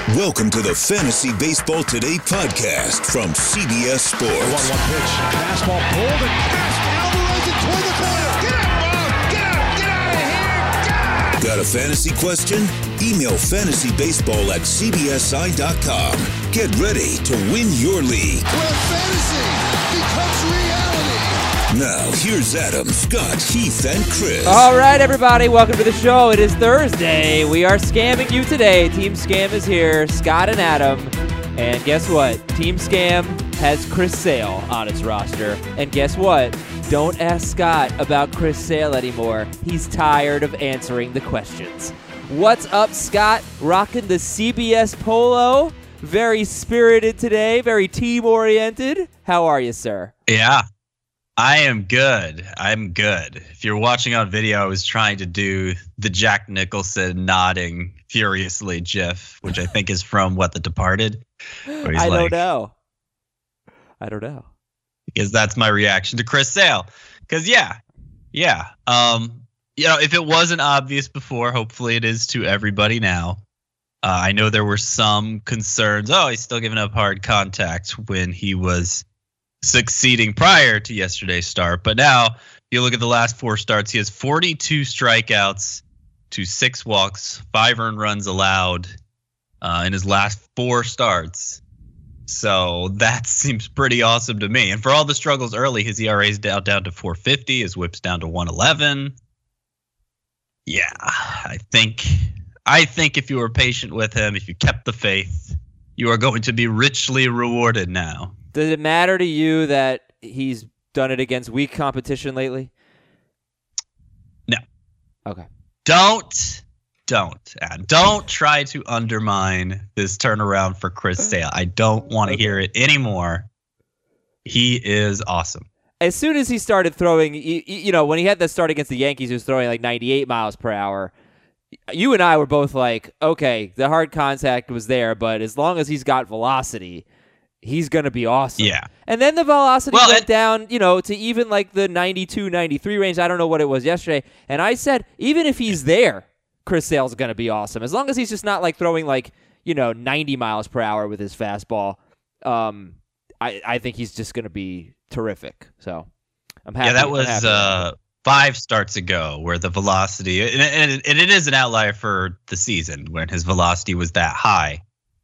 Welcome to the Fantasy Baseball Today podcast from CBS Sports. 1-1 pitch. Fastball pulled and fast. Alvarez it toward the corner. Get out, Bob! Get out! Get out of here! Got a fantasy question? Email fantasybaseball@cbsi.com. Get ready to win your league. Where fantasy becomes reality. Now, here's Adam, Scott, Heath, and Chris. All right, everybody, welcome to the show. It is Thursday. We are scamming you today. Team Scam is here, Scott and Adam. And guess what? Team Scam has Chris Sale on its roster. And guess what? Don't ask Scott about Chris Sale anymore. He's tired of answering the questions. What's up, Scott? Rocking the CBS polo. Very spirited today, very team-oriented. How are you, sir? Yeah. I am good. I'm good. If you're watching on video, I was trying to do the Jack Nicholson nodding furiously gif, which I think is from The Departed. I don't know. Because that's my reaction to Chris Sale. Because, yeah. If it wasn't obvious before, hopefully it is to everybody now. I know there were some concerns. Oh, he's still giving up hard contact when he was succeeding prior to yesterday's start. But now, you look at the last 4 starts, he has 42 strikeouts to 6 walks, 5 earned runs allowed in his last 4 starts. So that seems pretty awesome to me. And for all the struggles early, his ERA is down to 4.50, his WHIP's down to 1.11. Yeah, I think if you were patient with him, if you kept the faith, you are going to be richly rewarded now. Does it matter to you that he's done it against weak competition lately? No. Okay. Don't try to undermine this turnaround for Chris Sale. I don't want to hear it anymore. He is awesome. As soon as he started throwing, when he had the start against the Yankees, he was throwing like 98 miles per hour. You and I were both like, okay, the hard contact was there, but as long as he's got velocity, he's going to be awesome. Yeah. And then the velocity went down, to even like the 92, 93 range. I don't know what it was yesterday. And I said, even if he's there, Chris Sale's going to be awesome. As long as he's just not like throwing 90 miles per hour with his fastball. I think he's just going to be terrific. So I'm happy. Yeah, that was 5 starts ago where the velocity, and it is an outlier for the season when his velocity was that high.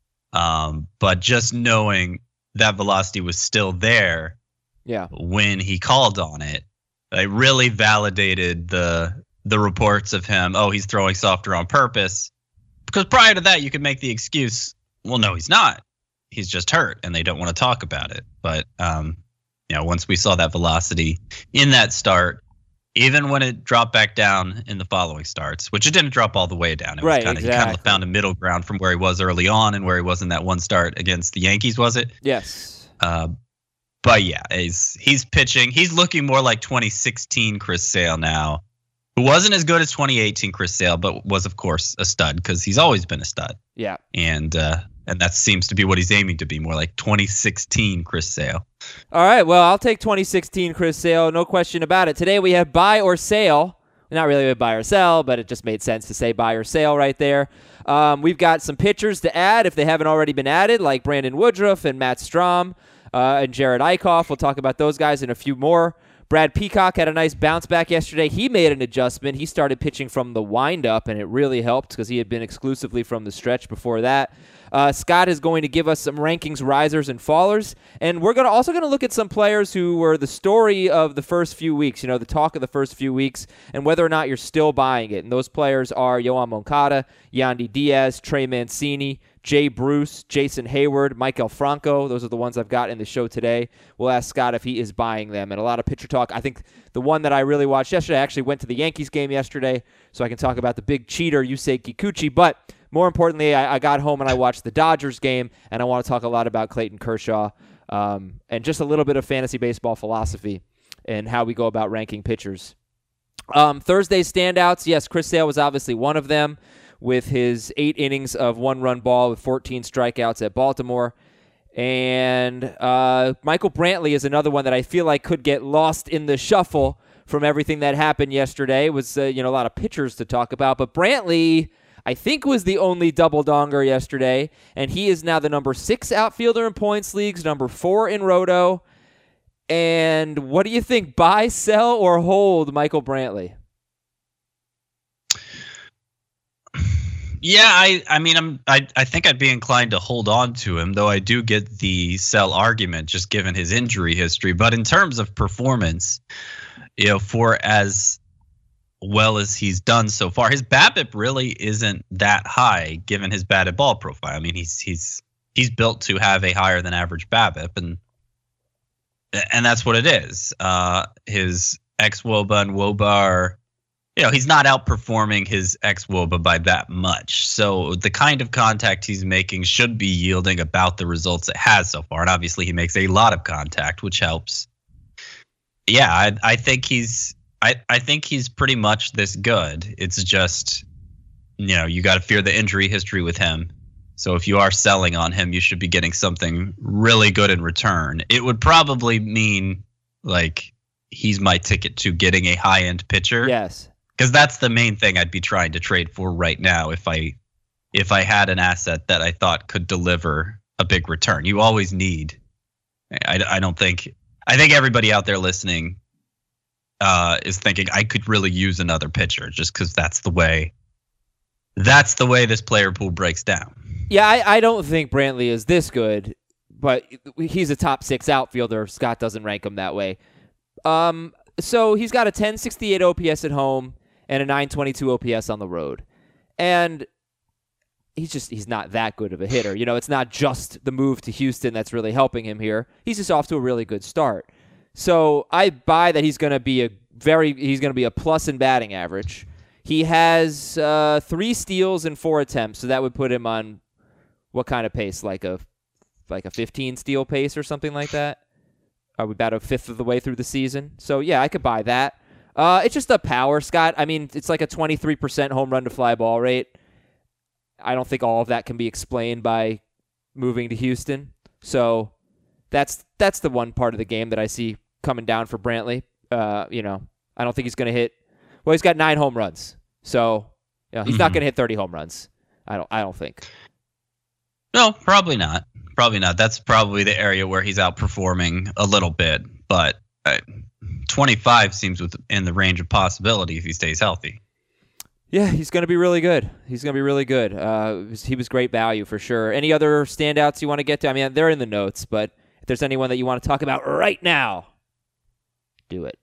But just knowing that velocity was still there when he called on it, it really validated the reports of him, he's throwing softer on purpose. Because prior to that, you could make the excuse, well, no, he's not. He's just hurt, and they don't want to talk about it. But, once we saw that velocity in that start, even when it dropped back down in the following starts, which it didn't drop all the way down. It was he kind of found a middle ground from where he was early on and where he was in that one start against the Yankees, was it? Yes. But yeah, he's pitching. He's looking more like 2016 Chris Sale now, who wasn't as good as 2018 Chris Sale, but was, of course, a stud because he's always been a stud. Yeah. And that seems to be what he's aiming to be, more like 2016 Chris Sale. All right, well, I'll take 2016 Chris Sale, no question about it. Today we have buy or sale. Not really a buy or sell, but it just made sense to say buy or sale right there. We've got some pitchers to add if they haven't already been added, like Brandon Woodruff and Matt Strahm and Jared Eichhoff. We'll talk about those guys and a few more. Brad Peacock had a nice bounce back yesterday. He made an adjustment. He started pitching from the windup, and it really helped because he had been exclusively from the stretch before that. Scott is going to give us some rankings, risers, and fallers. And we're also going to look at some players who were the story of the first few weeks, the talk of the first few weeks, and whether or not you're still buying it. And those players are Yoan Moncada, Yandy Diaz, Trey Mancini, Jay Bruce, Jason Hayward, Maikel Franco. Those are the ones I've got in the show today. We'll ask Scott if he is buying them. And a lot of pitcher talk. I think the one that I really watched yesterday, I actually went to the Yankees game yesterday, so I can talk about the big cheater, Yusei Kikuchi. But more importantly, I got home and I watched the Dodgers game, and I want to talk a lot about Clayton Kershaw and just a little bit of fantasy baseball philosophy and how we go about ranking pitchers. Thursday's standouts, yes, Chris Sale was obviously one of them with his 8 innings of 1-run ball with 14 strikeouts at Baltimore. And Michael Brantley is another one that I feel like could get lost in the shuffle from everything that happened yesterday. It was a lot of pitchers to talk about, but Brantley, I think was the only double donger yesterday, and he is now the number 6 outfielder in points leagues, number 4 in Roto. And what do you think? Buy, sell, or hold Michael Brantley? Yeah, I think I'd be inclined to hold on to him, though I do get the sell argument just given his injury history. But in terms of performance, for as well as he's done so far, his BABIP really isn't that high given his batted ball profile. I mean, he's built to have a higher than average BABIP, and that's what it is. His xWOBA and WOBA are, he's not outperforming his xWOBA by that much. So the kind of contact he's making should be yielding about the results it has so far. And obviously he makes a lot of contact, which helps. Yeah, I think he's pretty much this good. It's just, you got to fear the injury history with him. So if you are selling on him, you should be getting something really good in return. It would probably mean like he's my ticket to getting a high-end pitcher. Yes. Because that's the main thing I'd be trying to trade for right now if I had an asset that I thought could deliver a big return. You always need. I think everybody out there listening is thinking I could really use another pitcher just because that's the way this player pool breaks down. Yeah, I don't think Brantley is this good, but he's a top 6 outfielder. Scott doesn't rank him that way. So he's got a 1068 OPS at home and a 922 OPS on the road. And he's not that good of a hitter. It's not just the move to Houston that's really helping him here. He's just off to a really good start. So I buy that he's going to be a plus in batting average. He has 3 steals and 4 attempts, so that would put him on what kind of pace? Like a 15 steal pace or something like that? Are we about a fifth of the way through the season? So yeah, I could buy that. It's just the power, Scott. I mean, it's like a 23% home run to fly ball rate. I don't think all of that can be explained by moving to Houston. So that's the one part of the game that I see coming down for Brantley. I don't think he's going to hit. Well, he's got 9 home runs, so he's not going to hit 30 home runs. I don't think. No, probably not. Probably not. That's probably the area where he's outperforming a little bit, but 25 seems within the range of possibility if he stays healthy. Yeah, he's going to be really good. He was great value for sure. Any other standouts you want to get to? I mean, they're in the notes, but if there's anyone that you want to talk about right now, do it.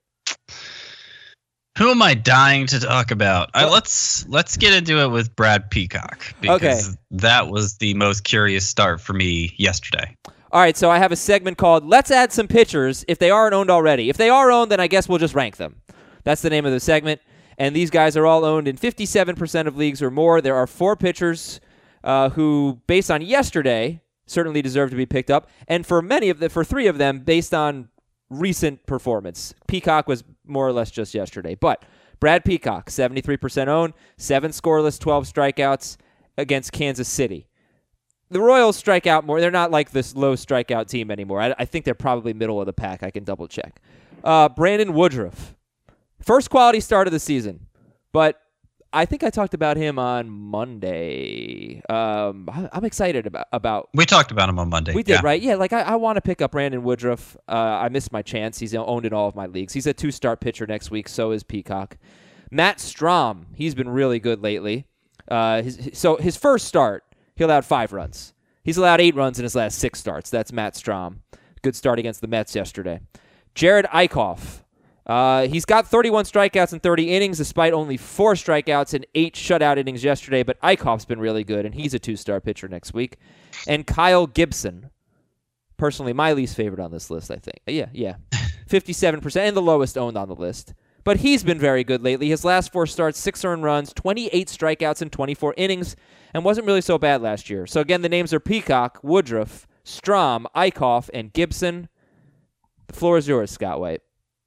Who am I dying to talk about? Let's get into it with Brad Peacock, because that was the most curious start for me yesterday. All right, so I have a segment called Let's Add Some Pitchers if they aren't owned already. If they are owned, then I guess we'll just rank them. That's the name of the segment. And these guys are all owned in 57% of leagues or more. There are 4 pitchers who, based on yesterday, certainly deserve to be picked up. And for 3 of them, based on recent performance. Peacock was more or less just yesterday. But Brad Peacock, 73% owned, 7 scoreless, 12 strikeouts against Kansas City. The Royals strike out more. They're not like this low strikeout team anymore. I think they're probably middle of the pack. I can double check. Brandon Woodruff. First quality start of the season. But I think I talked about him on Monday. I'm excited about. We talked about him on Monday. We did, right? Yeah, like I want to pick up Brandon Woodruff. I missed my chance. He's owned in all of my leagues. He's a 2-start pitcher next week. So is Peacock. Matt Strahm. He's been really good lately. His first start, he allowed 5 runs. He's allowed 8 runs in his last 6 starts. That's Matt Strahm. Good start against the Mets yesterday. Jared Eichhoff. He's got 31 strikeouts in 30 innings, despite only 4 strikeouts and 8 shutout innings yesterday. But Eichhoff's been really good, and he's a 2-star pitcher next week. And Kyle Gibson, personally my least favorite on this list, I think. Yeah, 57% and the lowest owned on the list. But he's been very good lately. His last 4 starts, 6 earned runs, 28 strikeouts in 24 innings, and wasn't really so bad last year. So again, the names are Peacock, Woodruff, Strahm, Eichhoff, and Gibson. The floor is yours, Scott White.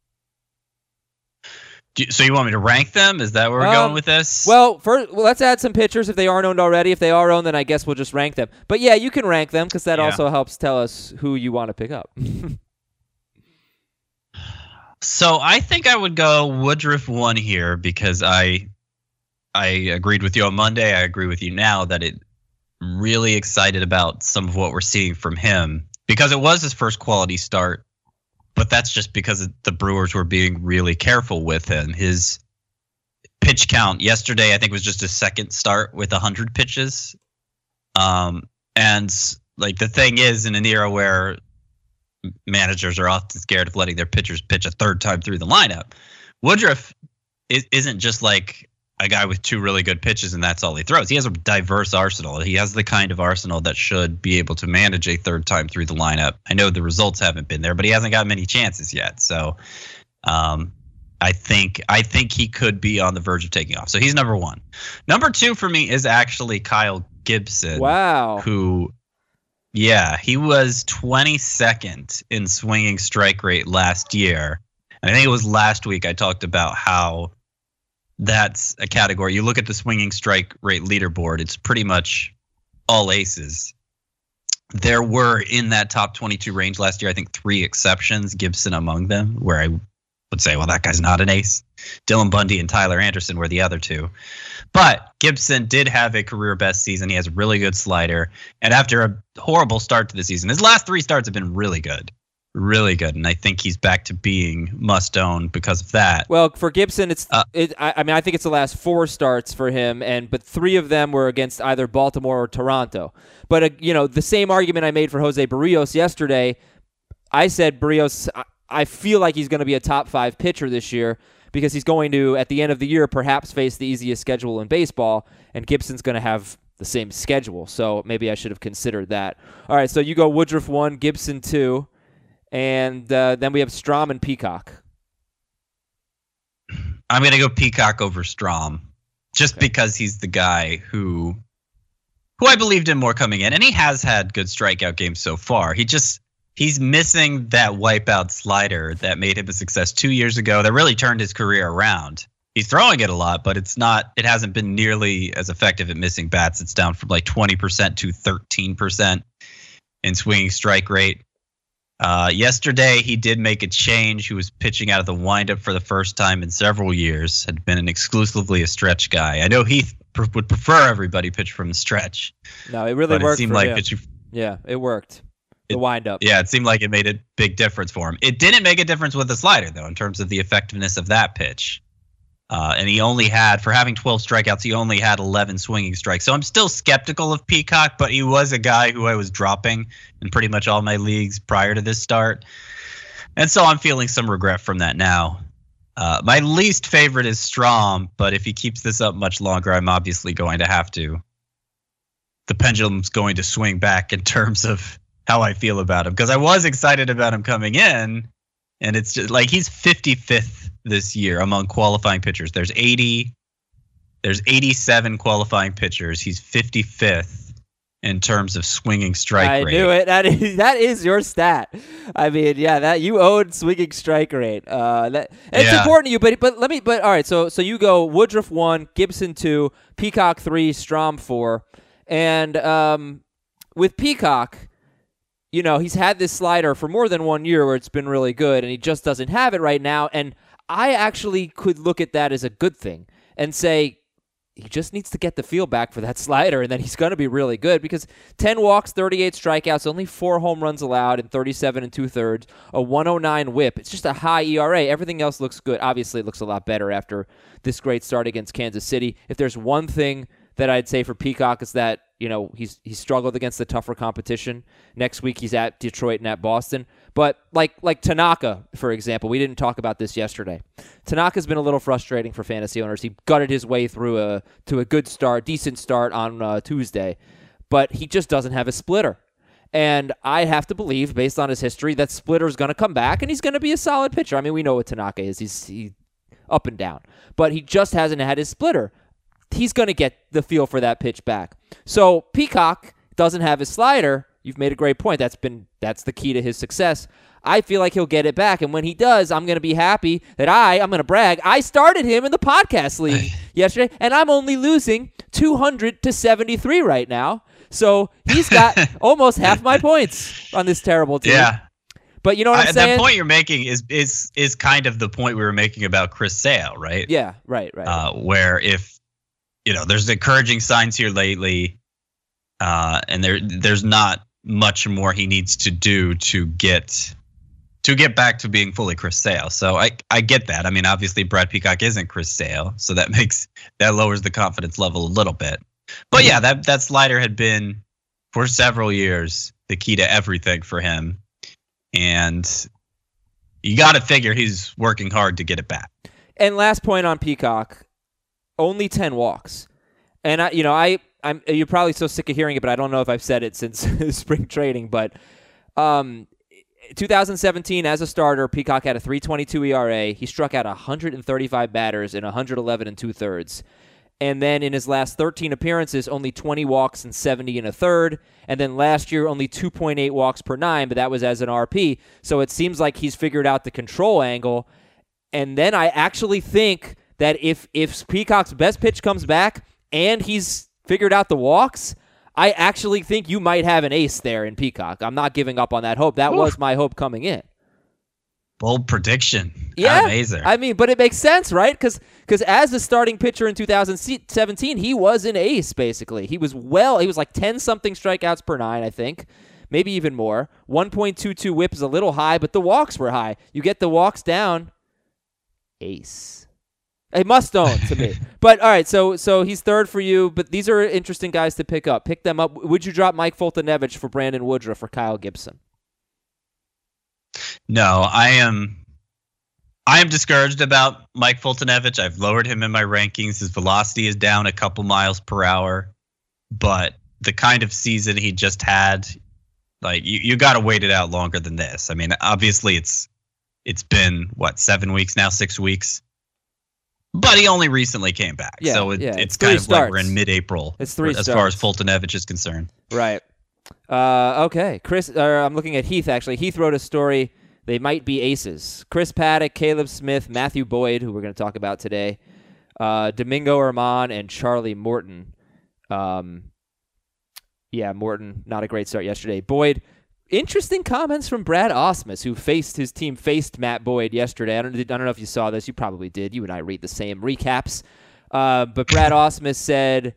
So you want me to rank them? Is that where we're going with this? Well, let's add some pitchers if they aren't owned already. If they are owned, then I guess we'll just rank them. But yeah, you can rank them because that also helps tell us who you want to pick up. So I think I would go Woodruff 1 here because I I agreed with you on Monday. I agree with you now that it really excited about some of what we're seeing from him because it was his first quality start, but that's just because the Brewers were being really careful with him. His pitch count yesterday, I think, was just his second start with 100 pitches. And like the thing is, in an era where managers are often scared of letting their pitchers pitch a third time through the lineup, Woodruff isn't just like a guy with two really good pitches and that's all he throws. He has a diverse arsenal. He has the kind of arsenal that should be able to manage a third time through the lineup. I know the results haven't been there, but he hasn't got many chances yet. So I think he could be on the verge of taking off. So he's number one. Number two for me is actually Kyle Gibson. Wow. He was 22nd in swinging strike rate last year. And I think it was last week I talked about how that's a category. You look at the swinging strike rate leaderboard, it's pretty much all aces. There were in that top 22 range last year, I think 3 exceptions, Gibson among them, where I would say, well, that guy's not an ace. Dylan Bundy and Tyler Anderson were the other two. But Gibson did have a career best season. He has a really good slider. And after a horrible start to the season, his last 3 starts have been really good. Really good, and I think he's back to being must-own because of that. Well, for Gibson, I think it's the last 4 starts for him, but 3 of them were against either Baltimore or Toronto. But the same argument I made for Jose Barrios yesterday, I said Barrios, I feel like he's going to be a top 5 pitcher this year because he's going to, at the end of the year, perhaps face the easiest schedule in baseball, and Gibson's going to have the same schedule. So maybe I should have considered that. All right, so you go Woodruff 1, Gibson 2. And then we have Strom and Peacock. I'm going to go Peacock over Strom just because he's the guy who I believed in more coming in. And he has had good strikeout games so far. He's missing that wipeout slider that made him a success 2 years ago that really turned his career around. He's throwing it a lot, but it hasn't been nearly as effective at missing bats. It's down from like 20% to 13% in swinging strike rate. Yesterday, he did make a change. He was pitching out of the windup for the first time in several years. Had been exclusively a stretch guy. I know Heath would prefer everybody pitch from the stretch. No, it really worked. It seemed for like him. Yeah, it worked. The windup. Yeah, it seemed like it made a big difference for him. It didn't make a difference with the slider, though, in terms of the effectiveness of that pitch. And he only had, for having 12 strikeouts, he only had 11 swinging strikes. So I'm still skeptical of Peacock, but he was a guy who I was dropping in pretty much all my leagues prior to this start. And so I'm feeling some regret from that now. My least favorite is Strom, but if he keeps this up much longer, I'm obviously going to have to. The pendulum's going to swing back in terms of how I feel about him, because I was excited about him coming in, and it's just like he's 55th this year among qualifying pitchers. There's 87 qualifying pitchers. He's 55th in terms of swinging strike rate. I knew it. That is your stat. I mean, yeah, that you own swinging strike rate. It's important to you, but all right. So you go Woodruff 1, Gibson 2, Peacock 3, Strom 4, and with Peacock, he's had this slider for more than 1 year where it's been really good, and he just doesn't have it right now. And I actually could look at that as a good thing and say he just needs to get the feel back for that slider, and then he's going to be really good because 10 walks, 38 strikeouts, only 4 home runs allowed in 37 2/3, a 109 whip. It's just a high ERA. Everything else looks good. Obviously, it looks a lot better after this great start against Kansas City. If there's one thing that I'd say for Peacock is that, he's struggled against the tougher competition. Next week he's at Detroit and at Boston. But like Tanaka, for example, we didn't talk about this yesterday. Tanaka's been a little frustrating for fantasy owners. He gutted his way through to a good start, decent start on Tuesday, but he just doesn't have a splitter. And I have to believe, based on his history, that splitter's going to come back and he's going to be a solid pitcher. I mean, we know what Tanaka is. He's up and down, but he just hasn't had his splitter. He's going to get the feel for that pitch back. So Peacock doesn't have his slider. You've made a great point. That's the key to his success. I feel like he'll get it back, and when he does, I'm going to be happy that I'm going to brag. I started him in the podcast league yesterday, and I'm only losing 200 to 73 right now. So he's got almost half my points on this terrible team. Yeah. But you know what I'm saying? That point you're making is kind of the point we were making about Chris Sale, right? Yeah, right. Where if there's encouraging signs here lately, and there's not much more he needs to do to get back to being fully Chris Sale. So I get that. I mean, obviously Brad Peacock isn't Chris Sale, so that lowers the confidence level a little bit. But yeah, that slider had been for several years the key to everything for him, and you got to figure he's working hard to get it back. And last point on Peacock, only 10 walks. And I'm you're probably so sick of hearing it, but I don't know if I've said it since spring training. But 2017, as a starter, Peacock had a 3.22 ERA. He struck out 135 batters in 111 2/3. And then in his last 13 appearances, only 20 walks and 70 1/3. And then last year, only 2.8 walks per 9, but that was as an RP. So it seems like he's figured out the control angle. And then I actually think that if Peacock's best pitch comes back and he's figured out the walks, I actually think you might have an ace there in Peacock. I'm not giving up on that hope. That was my hope coming in. Bold prediction. Yeah. Amazing. I mean, but it makes sense, right? Because as the starting pitcher in 2017, he was an ace, basically. He was like 10-something strikeouts per 9, I think. Maybe even more. 1.22 whip is a little high, but the walks were high. You get the walks down, ace. A must-own to me. But, all right, so he's third for you, but these are interesting guys to pick up. Pick them up. Would you drop Mike Foltynewicz for Brandon Woodruff or Kyle Gibson? No, I am discouraged about Mike Foltynewicz. I've lowered him in my rankings. His velocity is down a couple miles per hour, but the kind of season he just had, like you got to wait it out longer than this. I mean, obviously it's been 7 weeks now, 6 weeks. But he only recently came back, so it's kind of like we're in mid-April. It's 3 as far as Foltynewicz is concerned. Right. Okay. Chris, I'm looking at Heath, actually. Heath wrote a story. They might be aces. Chris Paddock, Caleb Smith, Matthew Boyd, who we're going to talk about today, Domingo Germán, and Charlie Morton. Morton, not a great start yesterday. Boyd, interesting comments from Brad Ausmus, who his team faced Matt Boyd yesterday. I don't know if you saw this. You probably did. You and I read the same recaps. But Brad Ausmus said,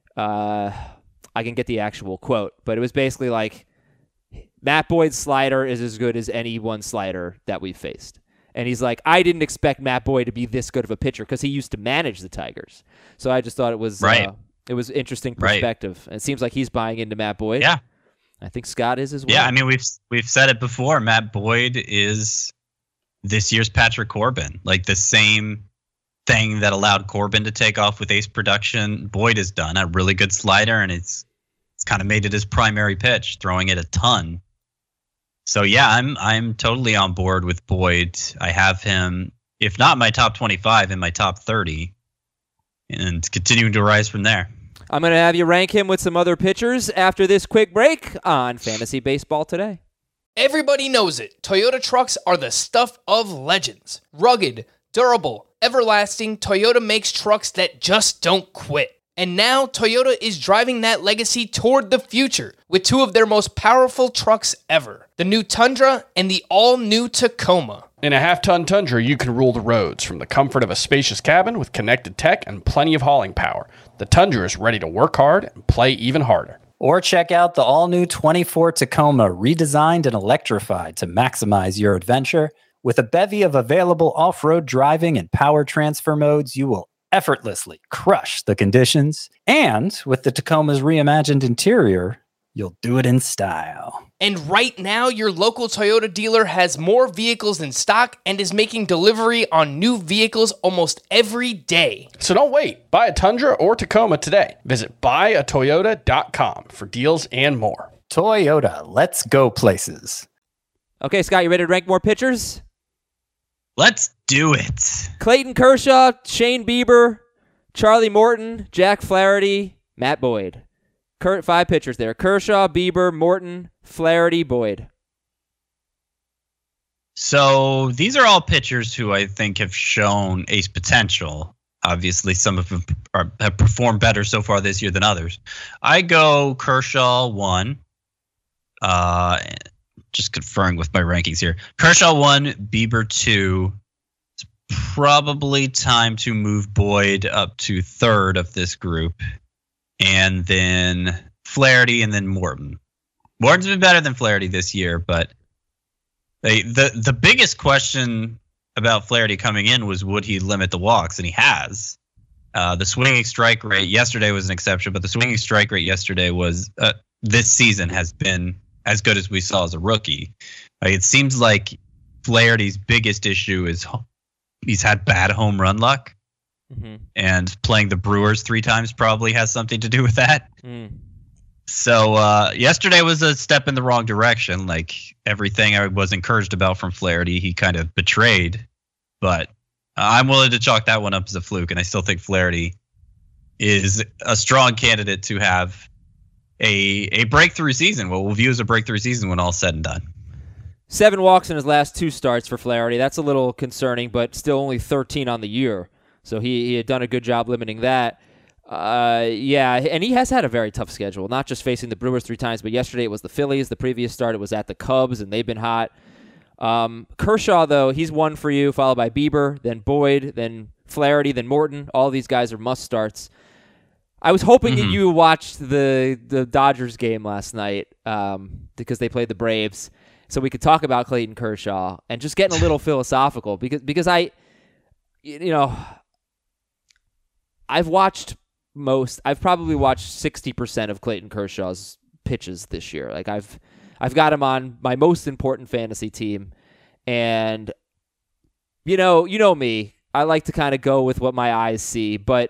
I can get the actual quote, but it was basically like, Matt Boyd's slider is as good as any one slider that we've faced. And he's like, I didn't expect Matt Boyd to be this good of a pitcher because he used to manage the Tigers. So I just thought it was interesting perspective. Right. It seems like he's buying into Matt Boyd. Yeah. I think Scott is as well. Yeah, I mean, we've said it before. Matt Boyd is this year's Patrick Corbin. Like the same thing that allowed Corbin to take off with ace production, Boyd has done. A really good slider, and it's kind of made it his primary pitch, throwing it a ton. So yeah, I'm totally on board with Boyd. I have him, if not my top 25, in my top 30, and continuing to rise from there. I'm going to have you rank him with some other pitchers after this quick break on Fantasy Baseball Today. Everybody knows it. Toyota trucks are the stuff of legends. Rugged, durable, everlasting, Toyota makes trucks that just don't quit. And now Toyota is driving that legacy toward the future with two of their most powerful trucks ever, the new Tundra and the all-new Tacoma. In a half-ton Tundra, you can rule the roads from the comfort of a spacious cabin with connected tech and plenty of hauling power. The Tundra is ready to work hard and play even harder. Or check out the all-new 24 Tacoma, redesigned and electrified to maximize your adventure. With a bevy of available off-road driving and power transfer modes, you will effortlessly crush the conditions. And with the Tacoma's reimagined interior, you'll do it in style. And right now, your local Toyota dealer has more vehicles in stock and is making delivery on new vehicles almost every day. So don't wait. Buy a Tundra or Tacoma today. Visit buyatoyota.com for deals and more. Toyota, let's go places. Okay, Scott, you ready to rank more pitchers? Let's do it. Clayton Kershaw, Shane Bieber, Charlie Morton, Jack Flaherty, Matt Boyd. 5 pitchers there. Kershaw, Bieber, Morton, Flaherty, Boyd. So these are all pitchers who I think have shown ace potential. Obviously, some of them have performed better so far this year than others. I go Kershaw 1. Just conferring with my rankings here. Kershaw 1, Bieber 2, probably time to move Boyd up to third of this group, and then Flaherty, and then Morton. Morton's been better than Flaherty this year, but the biggest question about Flaherty coming in was, would he limit the walks? And he has. The swinging strike rate yesterday was an exception, but the swinging strike rate yesterday was this season has been as good as we saw as a rookie. It seems like Flaherty's biggest issue is he's had bad home run luck, and playing the Brewers 3 times probably has something to do with that. So yesterday was a step in the wrong direction. Like everything I was encouraged about from Flaherty, he kind of betrayed. But I'm willing to chalk that one up as a fluke, and I still think Flaherty is a strong candidate to have a breakthrough season. What we'll view as a breakthrough season when all's said and done. 7 walks in his last 2 starts for Flaherty. That's a little concerning, but still only 13 on the year. So he had done a good job limiting that. Yeah, and he has had a very tough schedule, not just facing the Brewers 3 times, but yesterday it was the Phillies. The previous start it was at the Cubs, and they've been hot. Kershaw, though, he's 1 for you, followed by Bieber, then Boyd, then Flaherty, then Morton. All these guys are must-starts. I was hoping that you watched the Dodgers game last night because they played the Braves, so we could talk about Clayton Kershaw and just getting a little philosophical because I've probably watched 60% of Clayton Kershaw's pitches this year. Like I've got him on my most important fantasy team, and you know me, I like to kind of go with what my eyes see, but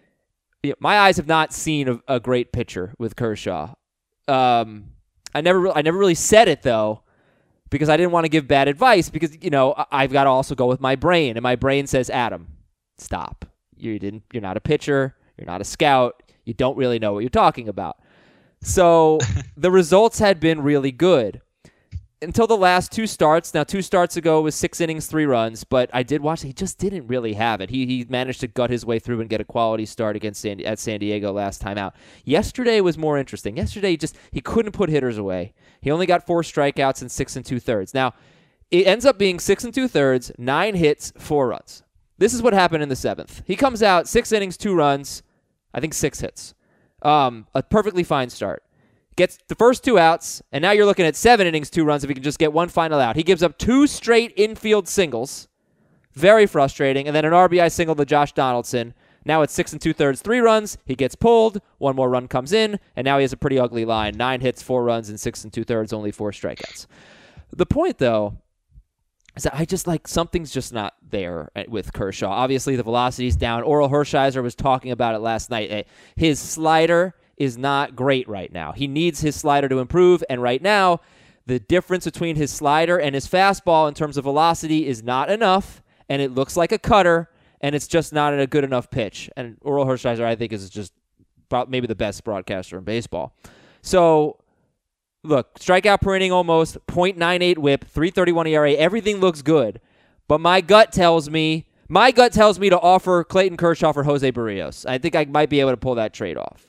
my eyes have not seen a great pitcher with Kershaw. I never really said it though, because I didn't want to give bad advice, because I've got to also go with my brain, and my brain says, Adam, stop. You're not a pitcher. You're not a scout. You don't really know what you're talking about. So the results had been really good until the last 2 starts. Now, 2 starts ago was 6 innings, 3 runs, but I did watch. He just didn't really have it. He managed to gut his way through and get a quality start against at San Diego last time out. Yesterday was more interesting. Yesterday, he couldn't put hitters away. He only got 4 strikeouts and 6 2/3. Now, it ends up being 6 2/3, 9 hits, 4 runs. This is what happened in the 7th. He comes out 6 innings, 2 runs, I think 6 hits. A perfectly fine start. Gets the first 2 outs, and now you're looking at 7 innings, 2 runs if he can just get 1 final out. He gives up 2 straight infield singles. Very frustrating. And then an RBI single to Josh Donaldson. Now it's 6 2/3, 3 runs. He gets pulled. 1 more run comes in, and now he has a pretty ugly line. 9 hits, 4 runs, and 6 2/3, only 4 strikeouts. The point, though, is that I just something's just not there with Kershaw. Obviously, the velocity's down. Oral Hershiser was talking about it last night. His slider is not great right now. He needs his slider to improve, and right now, the difference between his slider and his fastball in terms of velocity is not enough, and it looks like a cutter, and it's just not a good enough pitch. And Oral Hershiser, I think, is just maybe the best broadcaster in baseball. So, look, strikeout per inning almost, .98 whip, 3.31 ERA. Everything looks good. But my gut tells me to offer Clayton Kershaw for Jose Barrios. I think I might be able to pull that trade off.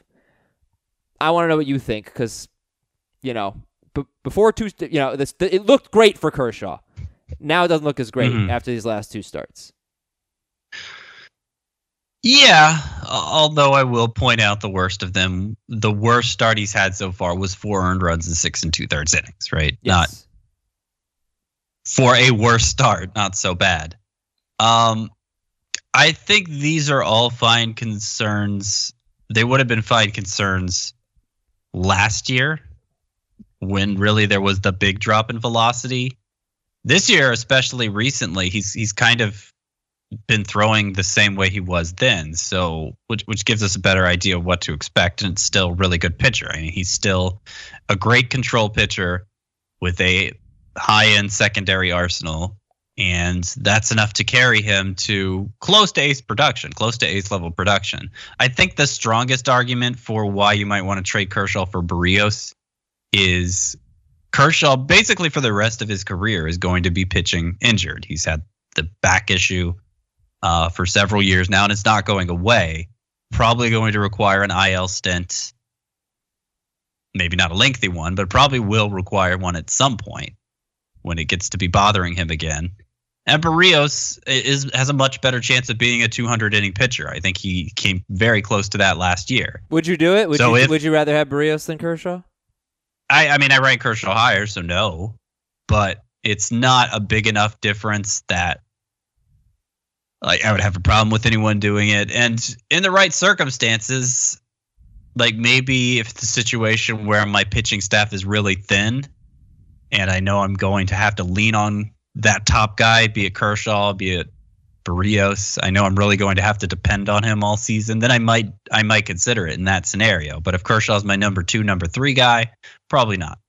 I want to know what you think, because, before it looked great for Kershaw. Now it doesn't look as great after these last 2 starts. Yeah, although I will point out the worst of them. The worst start he's had so far was 4 earned runs in 6 2/3 innings, right? Yes. Not for a worse start, not so bad. I think these are all fine concerns. They would have been fine concerns last year, when really there was the big drop in velocity. This year, especially recently, he's kind of been throwing the same way he was then, so which gives us a better idea of what to expect, and it's still a really good pitcher. I mean, he's still a great control pitcher with a high-end secondary arsenal, and that's enough to carry him to close to ace production, close to ace level production. I think the strongest argument for why you might want to trade Kershaw for Barrios is Kershaw basically for the rest of his career is going to be pitching injured. He's had the back issue for several years now, and it's not going away. Probably going to require an IL stint. Maybe not a lengthy one, but probably will require one at some point when it gets to be bothering him again. And Barrios has a much better chance of being a 200 inning pitcher. I think he came very close to that last year. Would you do it? Would you rather have Barrios than Kershaw? I mean, I rank Kershaw higher, so no. But it's not a big enough difference that like I would have a problem with anyone doing it. And in the right circumstances, like maybe if it's a situation where my pitching staff is really thin and I know I'm going to have to lean on that top guy, be it Kershaw, be it Barrios, I know I'm really going to have to depend on him all season, then I might consider it in that scenario. But if Kershaw's my number 2, number 3 guy, probably not.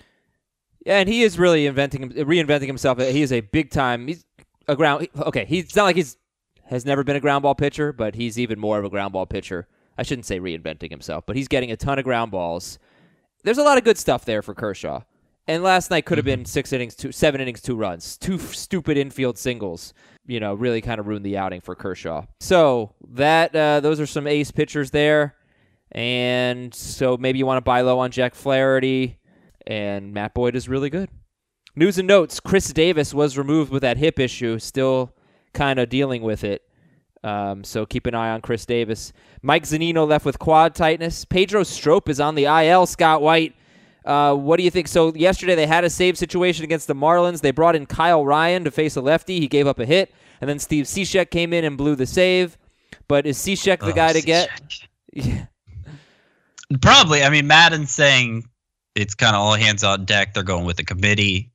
Yeah, and he is really reinventing himself. He is a big time. He's a ground. Okay, he's not like has never been a ground ball pitcher, but he's even more of a ground ball pitcher. I shouldn't say reinventing himself, but he's getting a ton of ground balls. There's a lot of good stuff there for Kershaw. And last night could have been 7 innings, 2 runs, 2 stupid infield singles. Really kind of ruined the outing for Kershaw. So those are some ace pitchers there. And so maybe you want to buy low on Jack Flaherty. And Matt Boyd is really good. News and notes. Chris Davis was removed with that hip issue. Still kind of dealing with it. So keep an eye on Chris Davis. Mike Zunino left with quad tightness. Pedro Strop is on the IL. Scott White. What do you think? So yesterday they had a save situation against the Marlins. They brought in Kyle Ryan to face a lefty. He gave up a hit. And then Steve Cishek came in and blew the save. But is Cishek the guy to get? Yeah. Probably. I mean, Madden's saying it's kind of all hands on deck. They're going with the committee.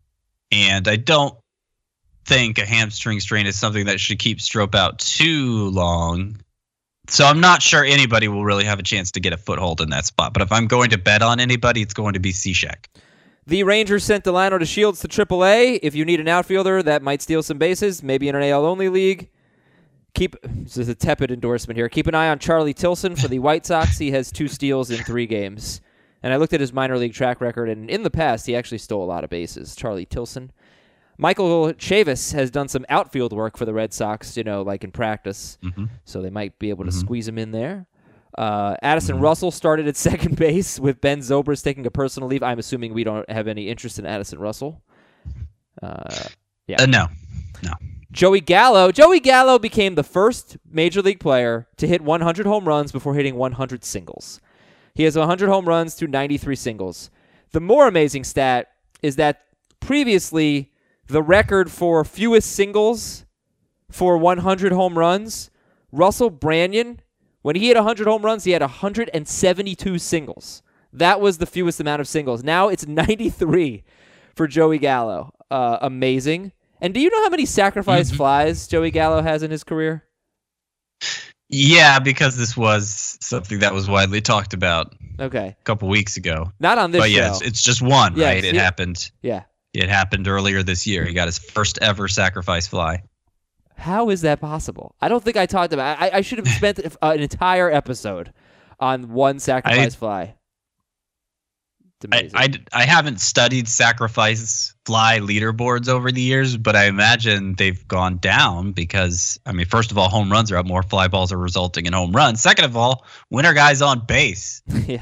And I don't think a hamstring strain is something that should keep Strop out too long. So I'm not sure anybody will really have a chance to get a foothold in that spot. But if I'm going to bet on anybody, it's going to be Cishek. The Rangers sent Delano DeShields to AAA. If you need an outfielder that might steal some bases, maybe in an AL-only league, this is a tepid endorsement here. Keep an eye on Charlie Tilson for the White Sox. He has 2 steals in 3 games. And I looked at his minor league track record, and in the past, he actually stole a lot of bases. Charlie Tilson. Michael Chavis has done some outfield work for the Red Sox, like in practice. Mm-hmm. So they might be able to squeeze him in there. Addison Russell started at second base with Ben Zobrist taking a personal leave. I'm assuming we don't have any interest in Addison Russell. No. Joey Gallo became the first major league player to hit 100 home runs before hitting 100 singles. He has 100 home runs to 93 singles. The more amazing stat is that previously the record for fewest singles for 100 home runs, Russell Branyan, when he hit 100 home runs, he had 172 singles. That was the fewest amount of singles. Now it's 93 for Joey Gallo. Amazing. And do you know how many sacrifice flies Joey Gallo has in his career? Yeah, because this was something that was widely talked about a couple weeks ago. Not on this show. But yeah, it's just one, right? It happened. Yeah. It happened earlier this year. He got his first ever sacrifice fly. How is that possible? I don't think I talked about it. I should have spent an entire episode on one sacrifice fly. I haven't studied sacrifice fly leaderboards over the years, but I imagine they've gone down because, I mean, first of all, home runs are up more, fly balls are resulting in home runs. Second of all, when are guys on base?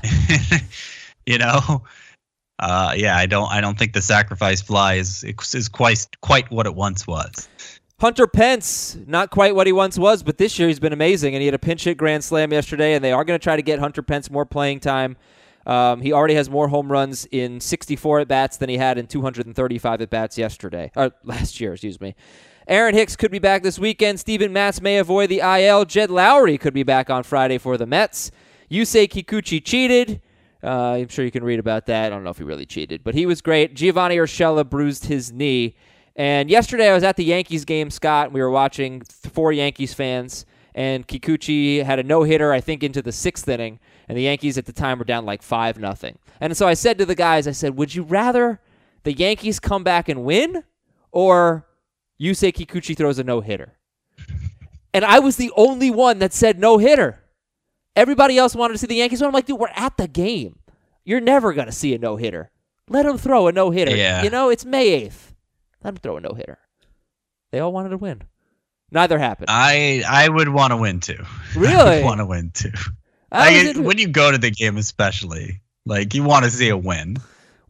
I don't think the sacrifice fly is quite what it once was. Hunter Pence, not quite what he once was, but this year he's been amazing, and he had a pinch hit grand slam yesterday, and they are going to try to get Hunter Pence more playing time. He already has more home runs in 64 at-bats than he had in 235 at-bats last year, excuse me. Aaron Hicks could be back this weekend. Steven Matz may avoid the IL. Jed Lowry could be back on Friday for the Mets. Yusei Kikuchi cheated. I'm sure you can read about that. I don't know if he really cheated, but he was great. Giovanni Urshela bruised his knee. And yesterday I was at the Yankees game, Scott, and we were watching 4 Yankees fans, and Kikuchi had a no-hitter, I think, into the 6th inning, and the Yankees at the time were down like 5-0. And so I said to the guys, would you rather the Yankees come back and win, or Yusei Kikuchi throws a no-hitter? And I was the only one that said no-hitter. Everybody else wanted to see the Yankees win. I'm like, dude, we're at the game. You're never going to see a no-hitter. Let him throw a no-hitter. Yeah. It's May 8th. Let him throw a no-hitter. They all wanted to win. Neither happened. I would want to win too. Really? I would want to win too. When you go to the game especially, like you want to see a win.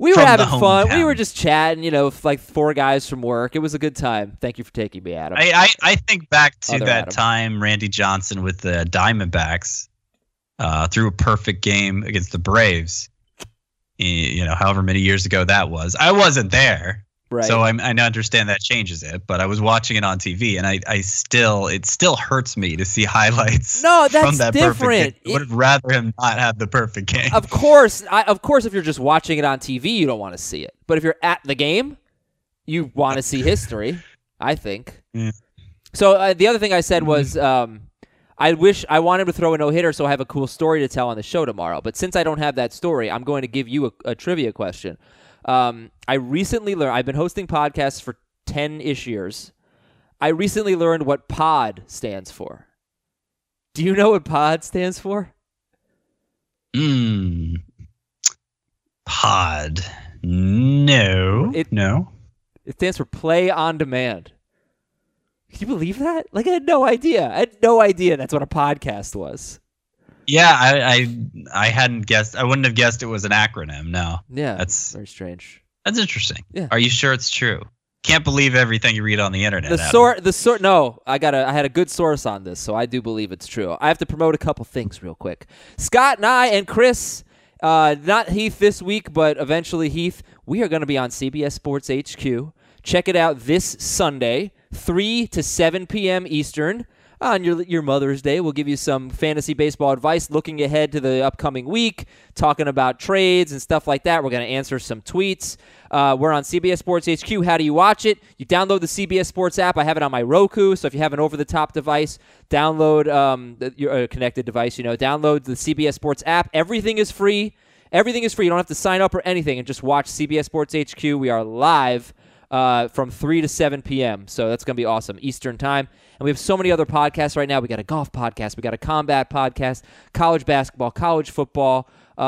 We were from having the fun. We hometown. were just chatting, like 4 guys from work. It was a good time. Thank you for taking me, Adam. I think back to Other that Adam. time Randy Johnson with the Diamondbacks threw a perfect game against the Braves. However many years ago that was. I wasn't there. Right. So I understand that changes it, but I was watching it on TV, and it still hurts me to see highlights. No, that's from that different. Perfect game. Would rather him not have the perfect game. Of course, if you're just watching it on TV, you don't want to see it. But if you're at the game, you want to see history, I think. Yeah. So the other thing I said was I wish I wanted to throw a no-hitter so I have a cool story to tell on the show tomorrow. But since I don't have that story, I'm going to give you a trivia question. I recently learned, I've been hosting podcasts for 10-ish years. I recently learned what POD stands for. Do you know what POD stands for? Pod. No. No. It stands for Play on Demand. Can you believe that? I had no idea. I had no idea that's what a podcast was. Yeah, I hadn't guessed. I wouldn't have guessed it was an acronym. No. Yeah, That's very strange. That's interesting. Yeah. Are you sure it's true? Can't believe everything you read on the internet. No, I had a good source on this, so I do believe it's true. I have to promote a couple things real quick. Scott and I and Chris, not Heath this week, but eventually Heath, we are going to be on CBS Sports HQ. Check it out this Sunday, 3 to 7 p.m. Eastern. On your Mother's Day, we'll give you some fantasy baseball advice looking ahead to the upcoming week, talking about trades and stuff like that. We're going to answer some tweets. We're on CBS Sports HQ. How do you watch it? You download the CBS Sports app. I have it on my Roku, so if you have an over-the-top device, download your connected device. Download the CBS Sports app. Everything is free. Everything is free. You don't have to sign up or anything, and just watch CBS Sports HQ. We are live from 3 to 7 p.m., so that's going to be awesome, Eastern time. And we have so many other podcasts right now. We got a golf podcast. We got a combat podcast, college basketball, college football,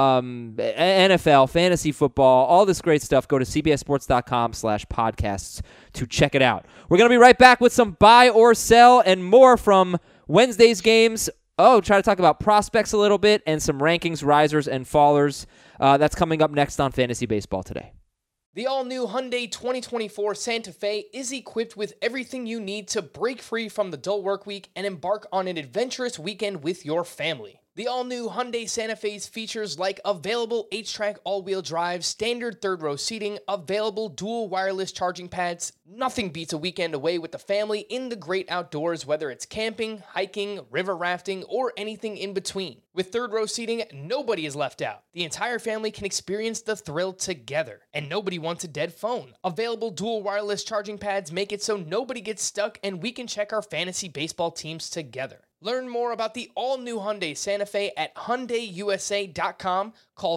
NFL, fantasy football, all this great stuff. Go to cbssports.com/podcasts to check it out. We're going to be right back with some buy or sell and more from Wednesday's games. Try to talk about prospects a little bit and some rankings, risers and fallers. That's coming up next on Fantasy Baseball Today. The all-new Hyundai 2024 Santa Fe is equipped with everything you need to break free from the dull work week and embark on an adventurous weekend with your family. The all-new Hyundai Santa Fe's features like available H-Track all-wheel drive, standard third-row seating, available dual wireless charging pads. Nothing beats a weekend away with the family in the great outdoors, whether it's camping, hiking, river rafting, or anything in between. With third-row seating, nobody is left out. The entire family can experience the thrill together, and nobody wants a dead phone. Available dual wireless charging pads make it so nobody gets stuck, and we can check our fantasy baseball teams together. Learn more about the all-new Hyundai Santa Fe at HyundaiUSA.com. Call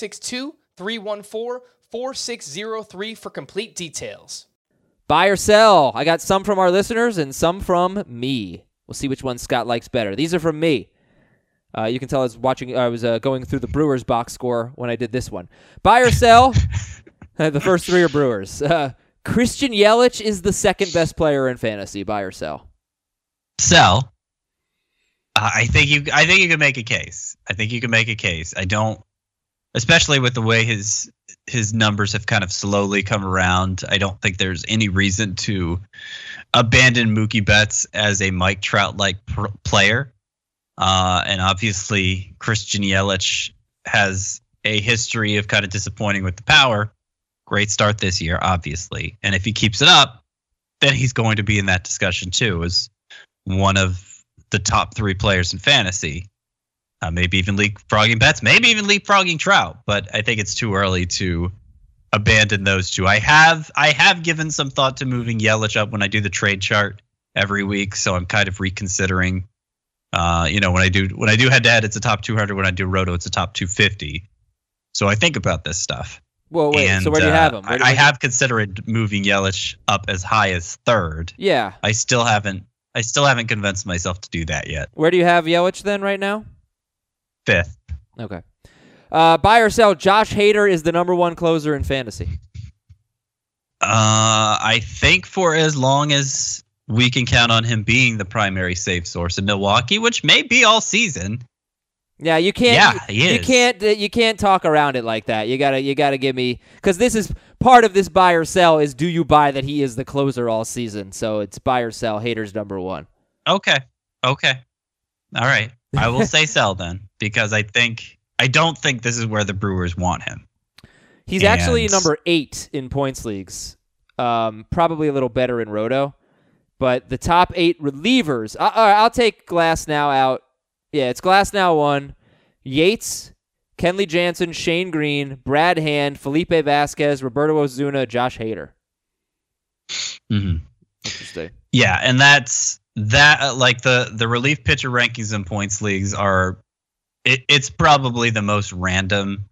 562-314-4603 for complete details. Buy or sell. I got some from our listeners and some from me. We'll see which one Scott likes better. These are from me. You can tell I was going through the Brewers box score when I did this one. Buy or sell. The first 3 are Brewers. Christian Yelich is the second best player in fantasy. Buy or sell. Sell. I think you can make a case. I don't, especially with the way his numbers have kind of slowly come around. I don't think there's any reason to abandon Mookie Betts as a Mike Trout-like player. And obviously, Christian Yelich has a history of kind of disappointing with the power. Great start this year, obviously. And if he keeps it up, then he's going to be in that discussion too, as one of the top 3 players in fantasy. Maybe even leapfrogging Betts, maybe even leapfrogging Trout. But I think it's too early to abandon those two. I have given some thought to moving Yelich up when I do the trade chart every week, so I'm kind of reconsidering. When I do head-to-head, it's a top 200. When I do roto, it's a top 250. So I think about this stuff. Well, wait. And, so where do you have him? I have considered moving Yelich up as high as 3rd. Yeah. I still haven't convinced myself to do that yet. Where do you have Yelich then right now? 5th. Okay. Buy or sell. Josh Hader is the number 1 closer in fantasy. I think for as long as we can count on him being the primary save source in Milwaukee, which may be all season, Yeah, you can't. Yeah, he is. You can't talk around it like that. You gotta give me, because this is part of this buy or sell. Is do you buy that he is the closer all season? So it's buy or sell. Haters number one. Okay. All right. I will say sell then, because I don't think this is where the Brewers want him. He's actually number 8 in points leagues. Probably a little better in Roto, but the top 8 relievers. All right, I'll take Glasnow out. Yeah, it's Glasnow 1, Yates, Kenley Jansen, Shane Green, Brad Hand, Felipe Vasquez, Roberto Ozuna, Josh Hader. Mm-hmm. Interesting. Yeah, and that's like the relief pitcher rankings in points leagues are. It's probably the most random.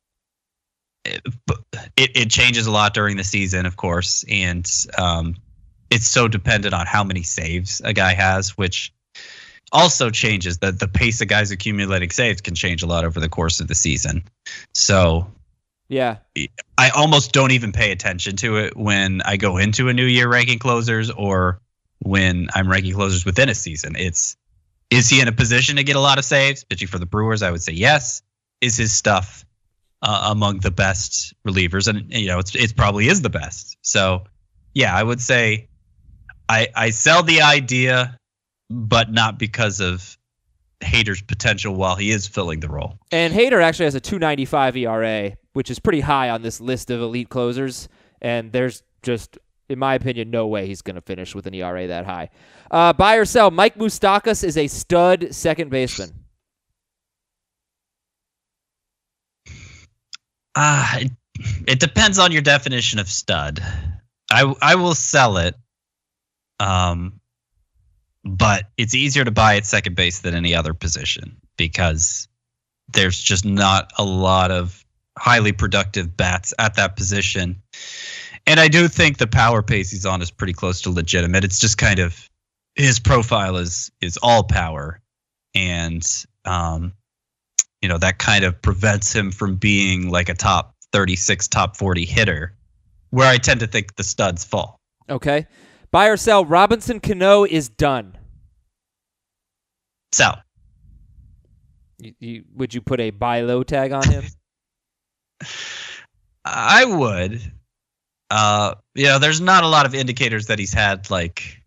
It changes a lot during the season, of course, and it's so dependent on how many saves a guy has, which also changes. The pace of guys accumulating saves can change a lot over the course of the season. So, yeah, I almost don't even pay attention to it when I go into a new year ranking closers or when I'm ranking closers within a season. Is he in a position to get a lot of saves? Pitching for the Brewers, I would say yes. Is his stuff among the best relievers? And it probably is the best. So, yeah, I would say I sell the idea, but not because of Hader's potential while he is filling the role. And Hader actually has a 2.95 ERA, which is pretty high on this list of elite closers. And there's just, in my opinion, no way he's going to finish with an ERA that high. Buy or sell, Mike Moustakas is a stud second baseman. It depends on your definition of stud. I will sell it, but it's easier to buy at second base than any other position because there's just not a lot of highly productive bats at that position. And I do think the power pace he's on is pretty close to legitimate. It's just kind of his profile is all power, and that kind of prevents him from being like a top 36, top 40 hitter, where I tend to think the studs fall. Okay. Buy or sell, Robinson Cano is done. Sell. Would you put a buy low tag on him? I would. There's not a lot of indicators that he's had like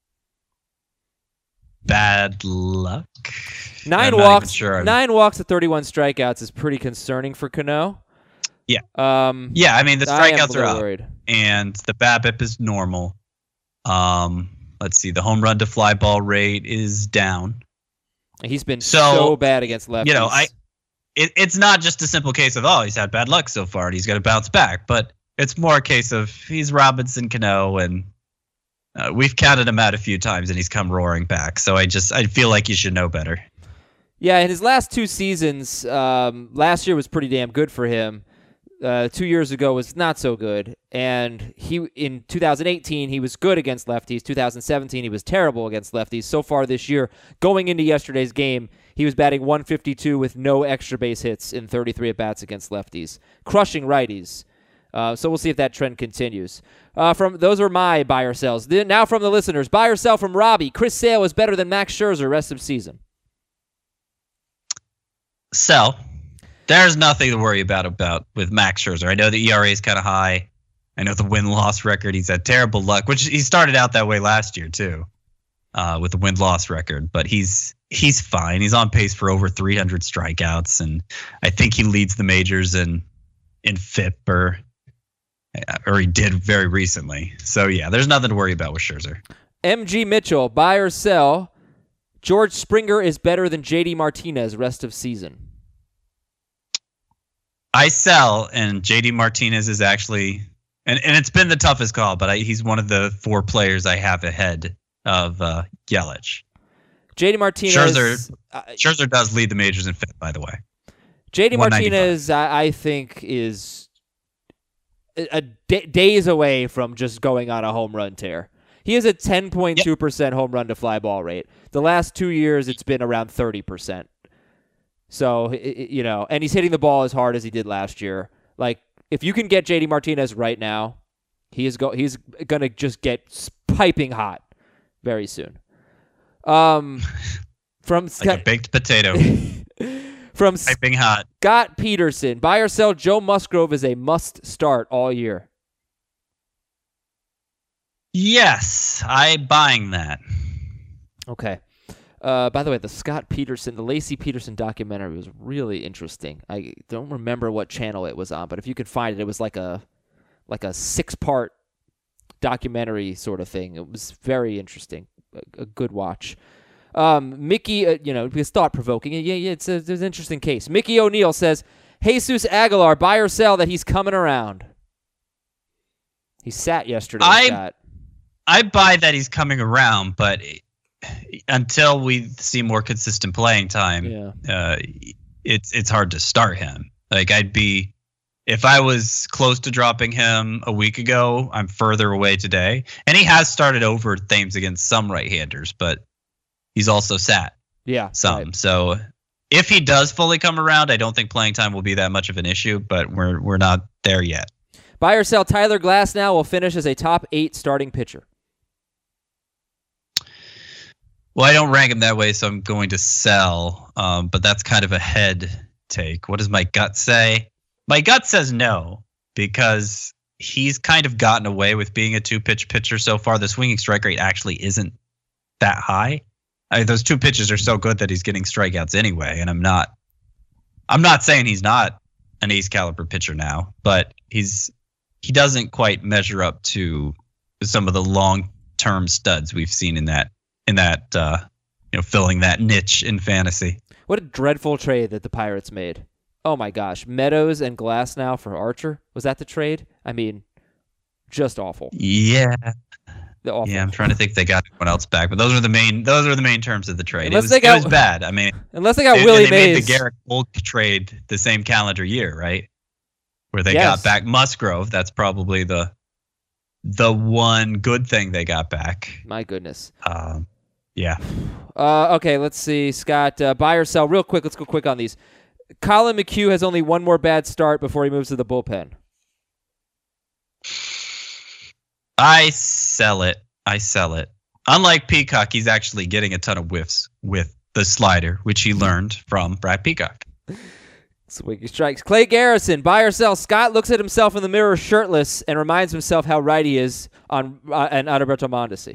bad luck. 9 walks to 31 strikeouts is pretty concerning for Cano. Yeah. I mean, the strikeouts are up, worried. and the BABIP is normal. Let's see, the home run to fly ball rate is down. He's been so bad against lefties. It's not just a simple case of he's had bad luck so far and he's got to bounce back, but it's more a case of he's Robinson Cano, and we've counted him out a few times and he's come roaring back. So I feel like you should know better. Yeah, in his last 2 seasons, last year was pretty damn good for him. 2 years ago was not so good, and in 2018 he was good against lefties. 2017 he was terrible against lefties. So far this year, going into yesterday's game, he was batting .152 with no extra base hits in 33 at bats against lefties, crushing righties. So we'll see if that trend continues. Those are my buy or sells. Now from the listeners, buy or sell from Robbie. Chris Sale is better than Max Scherzer rest of season. Sell. There's nothing to worry about with Max Scherzer. I know the ERA is kind of high. I know the win-loss record. He's had terrible luck, which he started out that way last year too, with the win-loss record. But he's fine. He's on pace for over 300 strikeouts, and I think he leads the majors in FIP, or he did very recently. So yeah, there's nothing to worry about with Scherzer. MG Mitchell, buy or sell. George Springer is better than JD Martinez rest of season. I sell, and JD Martinez is actually, and it's been the toughest call, but he's one of the 4 players I have ahead of Yelich. JD Martinez. Scherzer does lead the majors in FIP, by the way. JD Martinez, I think, is days away from just going on a home run tear. He has a 10.2% home run to fly ball rate. The last 2 years, it's been around 30%. So, and he's hitting the ball as hard as he did last year. Like, if you can get JD Martinez right now, he's going to just get piping hot very soon. From like a baked potato. From Piping hot. Scott Peterson, buy or sell, Joe Musgrove is a must start all year. Yes, I'm buying that. Okay. By the way, the Scott Peterson, the Lacey Peterson documentary was really interesting. I don't remember what channel it was on, but if you could find it, it was like a 6-part documentary sort of thing. It was very interesting. A good watch. Mickey, it's thought-provoking. Yeah, it's an interesting case. Mickey O'Neill says, Jesus Aguilar, buy or sell that he's coming around. He sat yesterday, Scott. I buy that he's coming around, but until we see more consistent playing time, it's hard to start him. Like if I was close to dropping him a week ago, I'm further away today. And he has started over Thames against some right-handers, but he's also sat some. Right. So if he does fully come around, I don't think playing time will be that much of an issue, but we're not there yet. Buy or sell, Tyler Glasnow will finish as a top 8 starting pitcher. Well, I don't rank him that way, so I'm going to sell. But that's kind of a head take. What does my gut say? My gut says no, because he's kind of gotten away with being a 2-pitch pitcher so far. The swinging strike rate actually isn't that high. Those 2 pitches are so good that he's getting strikeouts anyway. And I'm not saying he's not an ace caliber pitcher now, but he doesn't quite measure up to some of the long-term studs we've seen in that filling that niche in fantasy. What a dreadful trade that the Pirates made. Oh my gosh. Meadows and Glasnow for Archer. Was that the trade? I mean, just awful. Yeah. Awful. Yeah, I'm trying to think if they got anyone else back, but those were the main terms of the trade. It was bad. I mean, unless they got Willie Mays. They made the Garrett Cole trade the same calendar year, right? Where they got back Musgrove. That's probably the one good thing they got back. My goodness. Yeah. Okay, let's see. Scott, buy or sell. Real quick, let's go quick on these. Colin McHugh has only one more bad start before he moves to the bullpen. I sell it. Unlike Peacock, he's actually getting a ton of whiffs with the slider, which he learned from Brad Peacock. Swinging strikes. Clay Garrison, buy or sell. Scott looks at himself in the mirror shirtless and reminds himself how right he is on Adalberto Mondesi.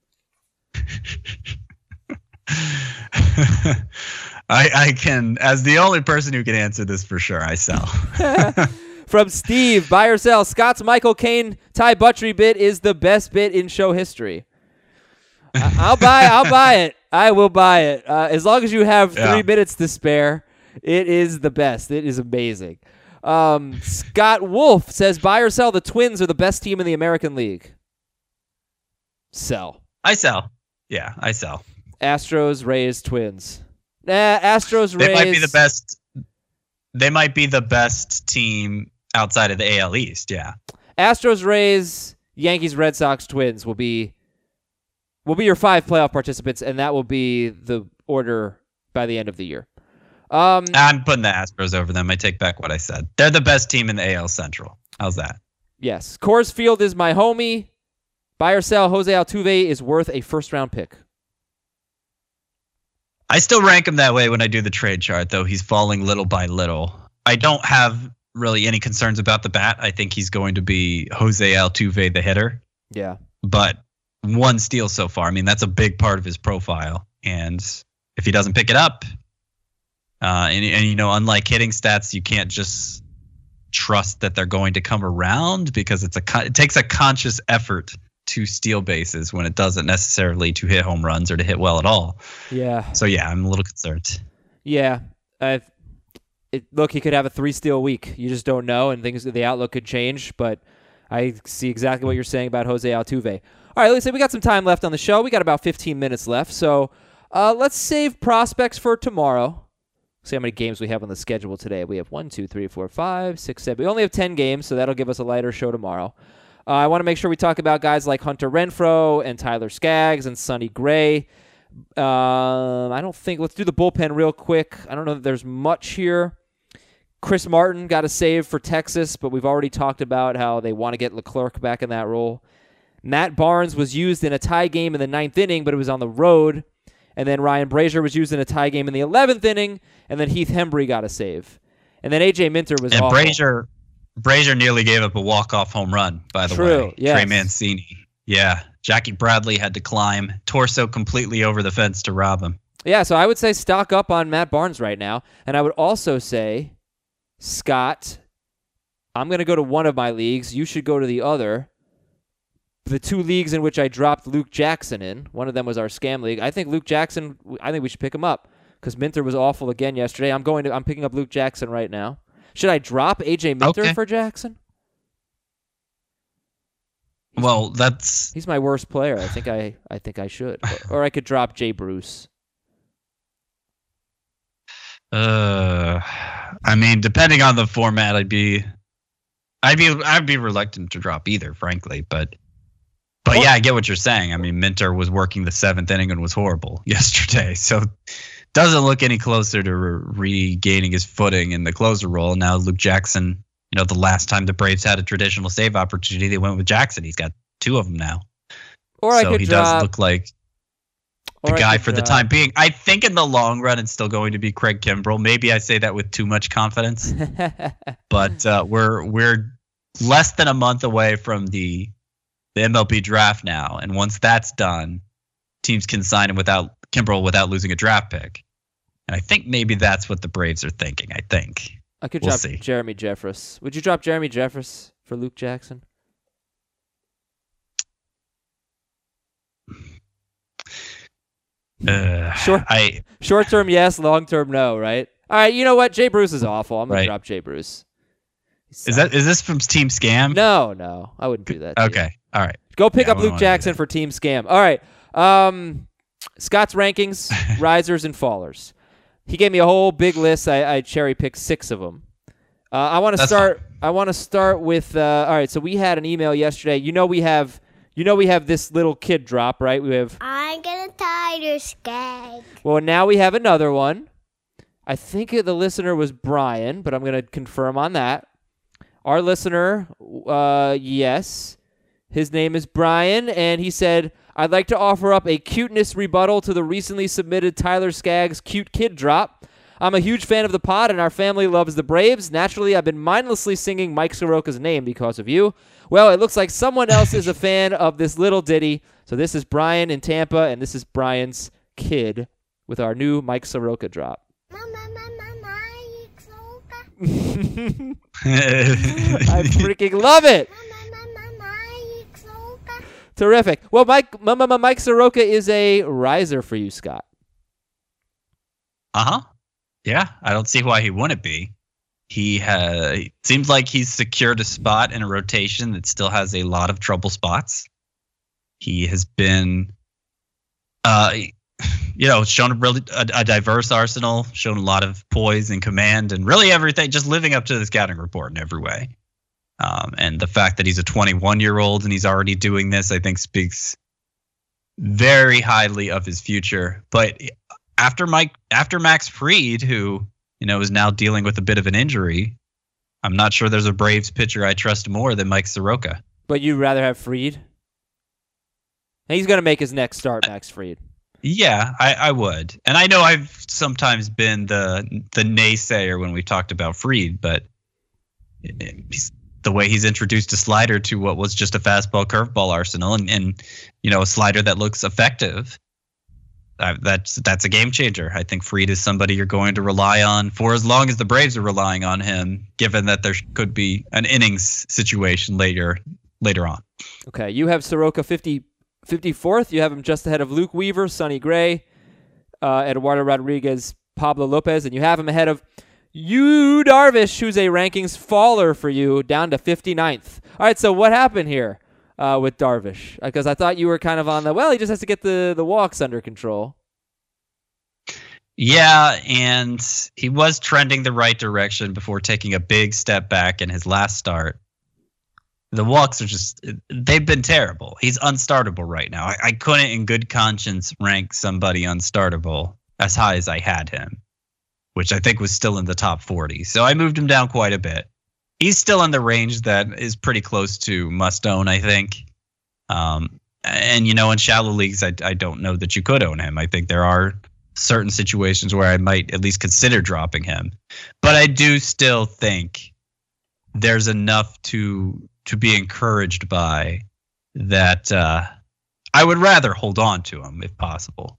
I can, as the only person who can answer this for sure, I sell. From Steve, buy or sell. Scott's Michael Caine Ty Buttrey bit is the best bit in show history. I'll buy it. I will buy it. As long as you have 3 minutes to spare, it is the best. It is amazing. Scott Wolf says, buy or sell. The Twins are the best team in the American League. Sell. I sell. Yeah, I sell. Astros, Rays, Twins. Astros, Rays. They might be the best. They might be the best team outside of the AL East. Yeah. Astros, Rays, Yankees, Red Sox, Twins will be your 5 playoff participants, and that will be the order by the end of the year. I'm putting the Astros over them. I take back what I said. They're the best team in the AL Central. How's that? Yes. Coors Field is my homie. Buy or sell, Jose Altuve is worth a first-round pick. I still rank him that way when I do the trade chart, though. He's falling little by little. I don't have really any concerns about the bat. I think he's going to be Jose Altuve, the hitter. Yeah. But 1 steal so far. I mean, that's a big part of his profile. And if he doesn't pick it up, unlike hitting stats, you can't just trust that they're going to come around, because it takes a conscious effort to steal bases when it doesn't necessarily to hit home runs or to hit well at all. Yeah. So yeah, I'm a little concerned. Yeah. Look, he could have a 3-steal week. You just don't know, and the outlook could change, but I see exactly what you're saying about Jose Altuve. All right, let's say we got some time left on the show. We got about 15 minutes left, so let's save prospects for tomorrow. See how many games we have on the schedule today. We have 1, 2, 3, 4, 5, 6, 7. We only have 10 games, so that'll give us a lighter show tomorrow. I want to make sure we talk about guys like Hunter Renfroe and Tyler Skaggs and Sonny Gray. Let's do the bullpen real quick. I don't know that there's much here. Chris Martin got a save for Texas, but we've already talked about how they want to get Leclerc back in that role. Matt Barnes was used in a tie game in the 9th inning, but it was on the road, And then Ryan Brazier was used in a tie game in the 11th inning, and then Heath Hembree got a save. And then A.J. Minter was awful. Brazier nearly gave up a walk-off home run, by the way. Yes. Trey Mancini. Yeah. Jackie Bradley had to climb torso completely over the fence to rob him. Yeah, so I would say stock up on Matt Barnes right now. And I would also say, Scott, I'm going to go to one of my leagues. You should go to the other. The 2 leagues in which I dropped Luke Jackson in. One of them was our scam league. I think Luke Jackson, I think we should pick him up because Minter was awful again yesterday. I'm picking up Luke Jackson right now. Should I drop A.J. Minter for Jackson? Well, he's my worst player. I think I should. Or I could drop Jay Bruce. I mean, depending on the format, I'd be reluctant to drop either, frankly, but yeah, I get what you're saying. I mean, Minter was working the 7th inning and was horrible yesterday, so doesn't look any closer to regaining his footing in the closer role. Now Luke Jackson, the last time the Braves had a traditional save opportunity, they went with Jackson. He's got 2 of them now. He does look like the guy for the time being. I think in the long run, it's still going to be Craig Kimbrell. Maybe I say that with too much confidence, but we're less than a month away from the MLB draft now, and once that's done, teams can sign him without Kimbrell without losing a draft pick. And I think maybe that's what the Braves are thinking. I could drop Jeremy Jeffress. Would you drop Jeremy Jeffress for Luke Jackson? Short term, yes. Long term, no. Right. All right. You know what? Jay Bruce is awful. I'm gonna drop Jay Bruce. Is this from Team Scam? No. I wouldn't do that. Okay. All right. Go pick up Luke Jackson for Team Scam. All right. Scott's rankings, risers and fallers. He gave me a whole big list. I cherry picked 6 of them. I want to start. Fine. I want to start with. All right. So we had an email yesterday. We have this little kid drop, right? We have. I'm gonna tie your skag. Well, now we have another one. I think the listener was Brian, but I'm gonna confirm on that. Our listener, yes, his name is Brian, and he said, I'd like to offer up a cuteness rebuttal to the recently submitted Tyler Skaggs cute kid drop. I'm a huge fan of the pod, and our family loves the Braves. Naturally, I've been mindlessly singing Mike Soroka's name because of you. Well, it looks like someone else is a fan of this little ditty. So this is Brian in Tampa, and this is Brian's kid with our new Mike Soroka drop. I freaking love it. Terrific. Well, Mike Soroka is a riser for you, Scott. Yeah, I don't see why he wouldn't be. It seems like he's secured a spot in a rotation that still has a lot of trouble spots. He has been, shown a diverse arsenal, shown a lot of poise and command, and really everything, just living up to the scouting report in every way. And the fact that he's a 21-year-old and he's already doing this, I think, speaks very highly of his future. But after Max Fried, who is now dealing with a bit of an injury, I'm not sure there's a Braves pitcher I trust more than Mike Soroka. But you'd rather have Fried? He's going to make his next start, Max Fried. Yeah, I would. And I know I've sometimes been the naysayer when we talked about Fried, but the way he's introduced a slider to what was just a fastball curveball arsenal and a slider that looks effective, that's a game changer. I think Fried is somebody you're going to rely on for as long as the Braves are relying on him, given that there could be an innings situation later on. Okay, you have Soroka 54th. You have him just ahead of Luke Weaver, Sonny Gray, Eduardo Rodriguez, Pablo Lopez, and you have him ahead of Yu Darvish, who's a rankings faller for you, down to 59th. All right, so what happened here with Darvish? Because I thought you were kind of on he just has to get the walks under control. Yeah, and he was trending the right direction before taking a big step back in his last start. The walks they've been terrible. He's unstartable right now. I couldn't in good conscience rank somebody unstartable as high as I had him, which I think was still in the top 40. So I moved him down quite a bit. He's still in the range that is pretty close to must own, I think. And And, in shallow leagues, I don't know that you could own him. I think there are certain situations where I might at least consider dropping him. But I do still think there's enough to be encouraged by that I would rather hold on to him if possible.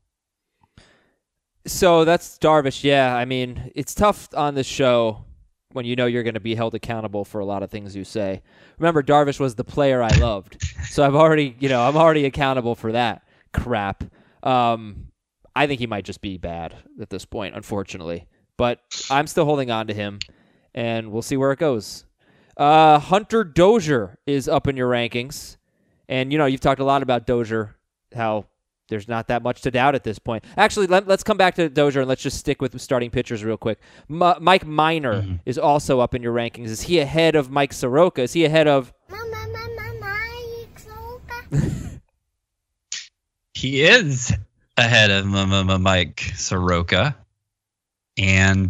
So that's Darvish. Yeah, I mean, it's tough on this show when you're going to be held accountable for a lot of things you say. Remember, Darvish was the player I loved, so I'm already accountable for that crap. I think he might just be bad at this point, unfortunately, but I'm still holding on to him, and we'll see where it goes. Hunter Dozier is up in your rankings, and you've talked a lot about Dozier, how there's not that much to doubt at this point. Actually, let's come back to Dozier and let's just stick with starting pitchers real quick. Mike Minor is also up in your rankings. Is he ahead of Mike Soroka? Is he ahead of... Mike Soroka? He is ahead of Mike Soroka. And,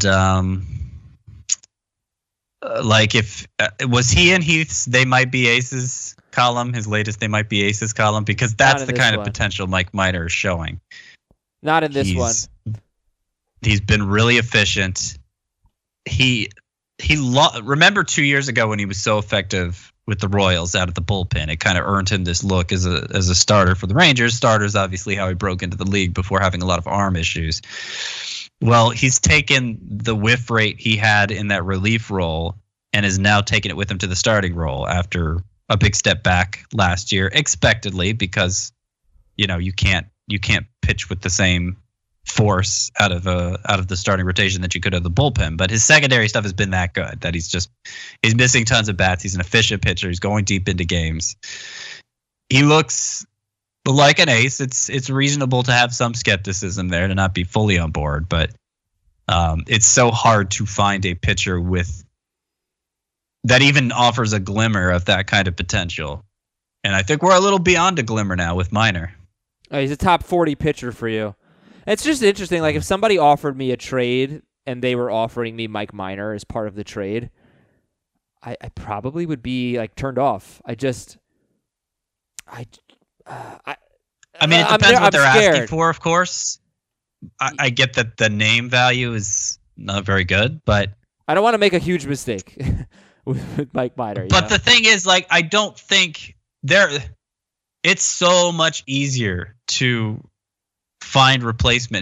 if... was he in Heath's They Might Be Aces column, his latest They Might Be Aces column? Because that's the kind of potential Mike Minor is showing. Not in this one. He's been really efficient. Remember 2 years ago when he was so effective with the Royals out of the bullpen, it kind of earned him this look as a starter for the Rangers. Starter's obviously how he broke into the league before having a lot of arm issues. Well, he's taken the whiff rate he had in that relief role and is now taking it with him to the starting role after a big step back last year, expectedly, because you can't pitch with the same force out of the starting rotation that you could of the bullpen. But his secondary stuff has been that good that he's missing tons of bats. He's an efficient pitcher. He's going deep into games. He looks like an ace. It's reasonable to have some skepticism there, to not be fully on board, but it's so hard to find a pitcher that even offers a glimmer of that kind of potential. And I think we're a little beyond a glimmer now with Minor. Oh, he's a top 40 pitcher for you. It's just interesting. Like, if somebody offered me a trade and they were offering me Mike Minor as part of the trade, I probably would be turned off. I mean, it depends what they're asking for, of course. I get that the name value is not very good, but I don't want to make a huge mistake with Mike Minor. But the thing is, I don't think it's so much easier to find replacement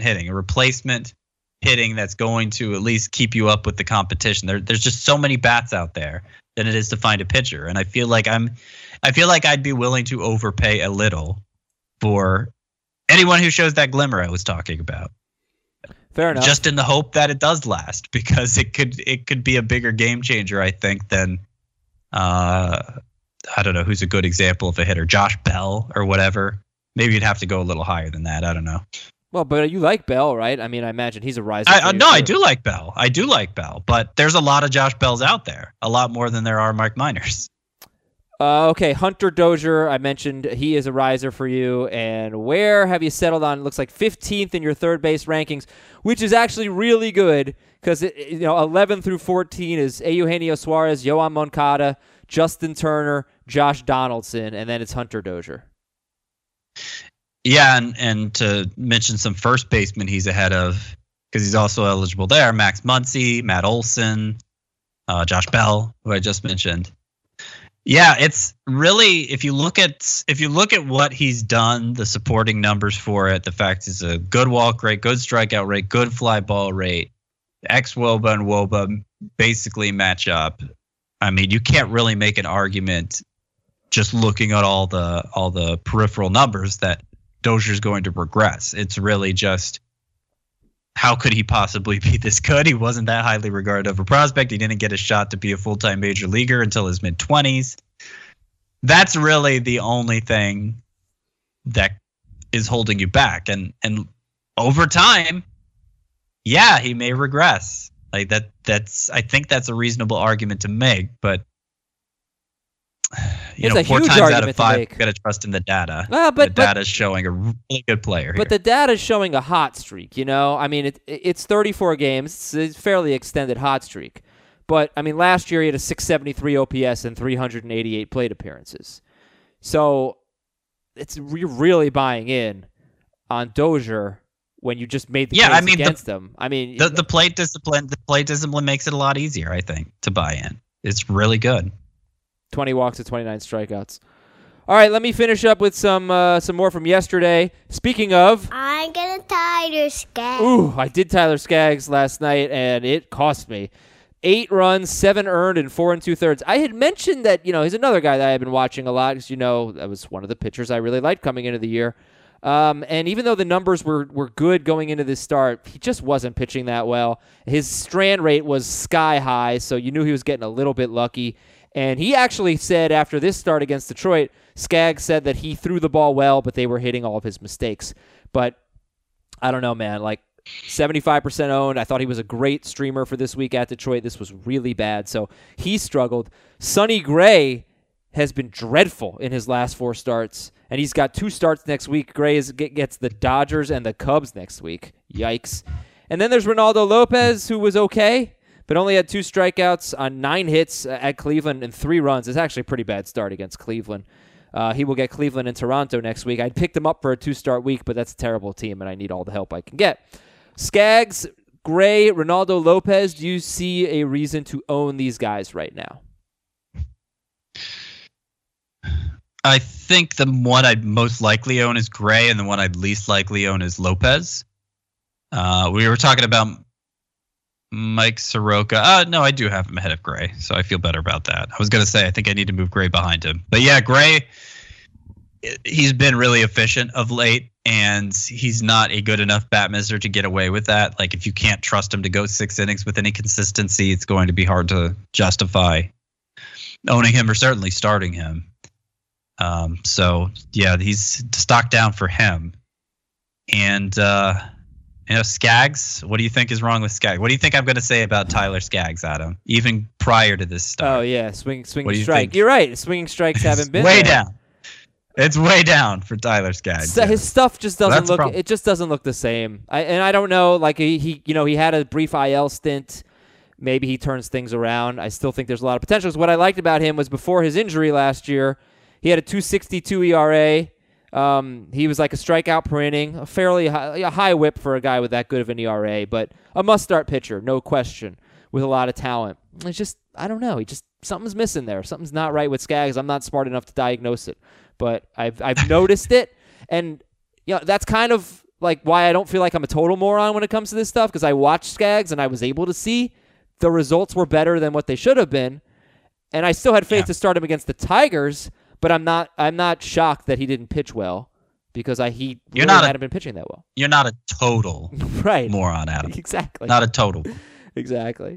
hitting that's going to at least keep you up with the competition. There's just so many bats out there than it is to find a pitcher. And I feel like I'd be willing to overpay a little for anyone who shows that glimmer I was talking about. Fair enough. Just in the hope that it does last, because it could be a bigger game changer, I think, than I don't know who's a good example of a hitter, Josh Bell or whatever. Maybe you'd have to go a little higher than that. I don't know. Well, but you like Bell, right? I mean, I imagine he's a riser. I do like Bell. But there's a lot of Josh Bells out there, a lot more than there are Mike Minors. Okay, Hunter Dozier, I mentioned he is a riser for you. And where have you settled on? It looks like 15th in your third base rankings, which is actually really good because 11 through 14 is Eugenio Suarez, Yoan Moncada, Justin Turner, Josh Donaldson, and then it's Hunter Dozier. Yeah, and to mention some first basemen he's ahead of, because he's also eligible there, Max Muncy, Matt Olson, Josh Bell, who I just mentioned. Yeah, it's really, if you look at what he's done, the supporting numbers for it, the fact he's a good walk rate, good strikeout rate, good fly ball rate, xWOBA and WOBA basically match up. I mean, you can't really make an argument just looking at all the peripheral numbers that Dozier's going to regress. It's really just, how could he possibly be this good? He wasn't that highly regarded of a prospect. He didn't get a shot to be a full-time major leaguer until his mid-20s. That's really the only thing that is holding you back. And over time, yeah, he may regress. Like that's I think that's a reasonable argument to make, but it's 4 times out of 5, you got to trust in the data. Well, but the data is showing a really good player here. But the data is showing a hot streak, I mean, it's 34 games. It's a fairly extended hot streak. But, I mean, last year he had a 673 OPS and 388 plate appearances. So, you're really buying in on Dozier when you just made the case against him. I mean, the plate discipline makes it a lot easier, I think, to buy in. It's really good. 20 walks to 29 strikeouts. All right, let me finish up with some more from yesterday. Speaking of, I'm gonna Tyler Skaggs. ooh, I did Tyler Skaggs last night, and it cost me. 8 runs, 7 earned, and 4 2/3. I had mentioned that, he's another guy that I have been watching a lot because, that was one of the pitchers I really liked coming into the year. And even though the numbers were good going into this start, he just wasn't pitching that well. His strand rate was sky high, so you knew he was getting a little bit lucky. And he actually said after this start against Detroit, Skaggs said that he threw the ball well, but they were hitting all of his mistakes. But I don't know, man. 75% owned. I thought he was a great streamer for this week at Detroit. This was really bad, so he struggled. Sonny Gray has been dreadful in his last 4 starts, and he's got 2 starts next week. Gray gets the Dodgers and the Cubs next week. Yikes. And then there's Ronaldo Lopez, who was okay, but only had 2 strikeouts on 9 hits at Cleveland and 3 runs. It's actually a pretty bad start against Cleveland. He will get Cleveland and Toronto next week. I'd picked him up for a 2-start week, but that's a terrible team, and I need all the help I can get. Skaggs, Gray, Ronaldo Lopez, do you see a reason to own these guys right now? I think the one I'd most likely own is Gray, and the one I'd least likely own is Lopez. We were talking about Mike Soroka. No, I do have him ahead of Gray, so I feel better about that. I was going to say I think I need to move Gray behind him. But yeah, Gray, he's been really efficient of late, and he's not a good enough bat misser to get away with that. If you can't trust him to go 6 innings with any consistency, it's going to be hard to justify owning him or certainly starting him. So yeah, he's stock down for him. And Skaggs, what do you think is wrong with Skaggs? What do you think I'm going to say about Tyler Skaggs, Adam? Even prior to this start. Oh yeah, swinging strike. You're right. Swinging strikes haven't been way there. Down. It's way down for Tyler Skaggs. So his stuff just doesn't look. It just doesn't look the same. I don't know. He had a brief IL stint. Maybe he turns things around. I still think there's a lot of potential. What I liked about him was before his injury last year, he had a 2.62 ERA. He was like a strikeout per inning, a fairly high whip for a guy with that good of an ERA, but a must-start pitcher, no question, with a lot of talent. It's just, I don't know. Something's missing there. Something's not right with Skaggs. I'm not smart enough to diagnose it, but I've noticed it, and that's kind of why I don't feel like I'm a total moron when it comes to this stuff, because I watched Skaggs and I was able to see the results were better than what they should have been, and I still had faith to start him against the Tigers. But I'm not shocked that he didn't pitch well because he hadn't been pitching that well. You're not a total moron, Adam. Exactly. Not a total. Exactly.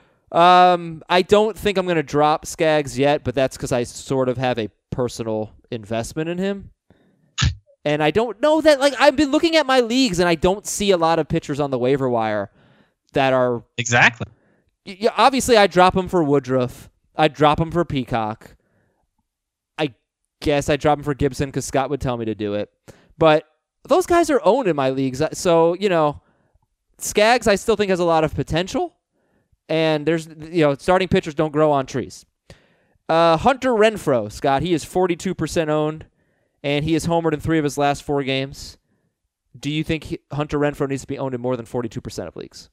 I don't think I'm going to drop Skaggs yet, but that's because I sort of have a personal investment in him. And I don't know that, I've been looking at my leagues and I don't see a lot of pitchers on the waiver wire that are... Exactly. Obviously, I'd drop him for Woodruff. I'd drop him for Peacock. Guess I drop him for Gibson because Scott would tell me to do it. But those guys are owned in my leagues. So, Skaggs I still think has a lot of potential. And there's, starting pitchers don't grow on trees. Hunter Renfroe, Scott, he is 42% owned, and he has homered in 3 of his last 4 games. Do you think Hunter Renfroe needs to be owned in more than 42% of leagues?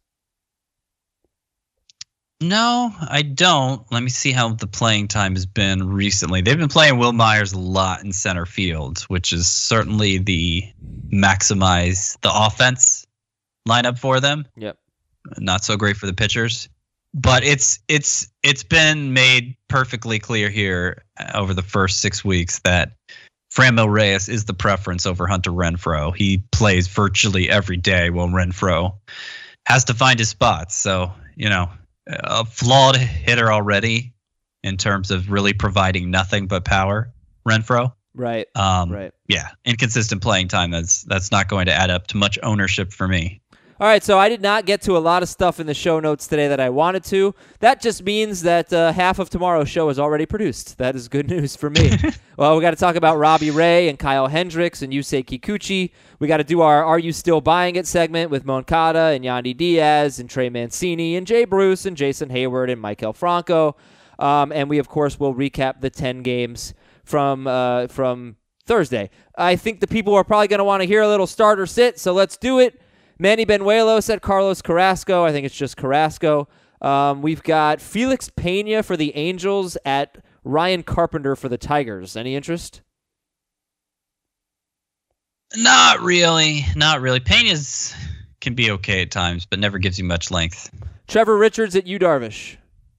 No, I don't. Let me see how the playing time has been recently. They've been playing Will Myers a lot in center field, which is certainly the maximize the offense lineup for them. Yep. Not so great for the pitchers. But it's been made perfectly clear here over the first 6 weeks that Franmil Reyes is the preference over Hunter Renfroe. He plays virtually every day while Renfroe has to find his spots. So, a flawed hitter already in terms of really providing nothing but power, Renfroe. Right. Right. Yeah. Inconsistent playing time. That's not going to add up to much ownership for me. All right, so I did not get to a lot of stuff in the show notes today that I wanted to. That just means that half of tomorrow's show is already produced. That is good news for me. Well, we got to talk about Robbie Ray and Kyle Hendricks and Yusei Kikuchi. We got to do our Are You Still Buying It segment with Moncada and Yandy Diaz and Trey Mancini and Jay Bruce and Jason Hayward and Maikel Franco. And we, of course, will recap the 10 games from Thursday. I think the people are probably going to want to hear a little start or sit, so let's do it. Manny Benuelos at Carlos Carrasco. I think it's just Carrasco. We've got Felix Pena for the Angels at Ryan Carpenter for the Tigers. Any interest? Not really. Pena can be okay at times, but never gives you much length. Trevor Richards at Yu Darvish.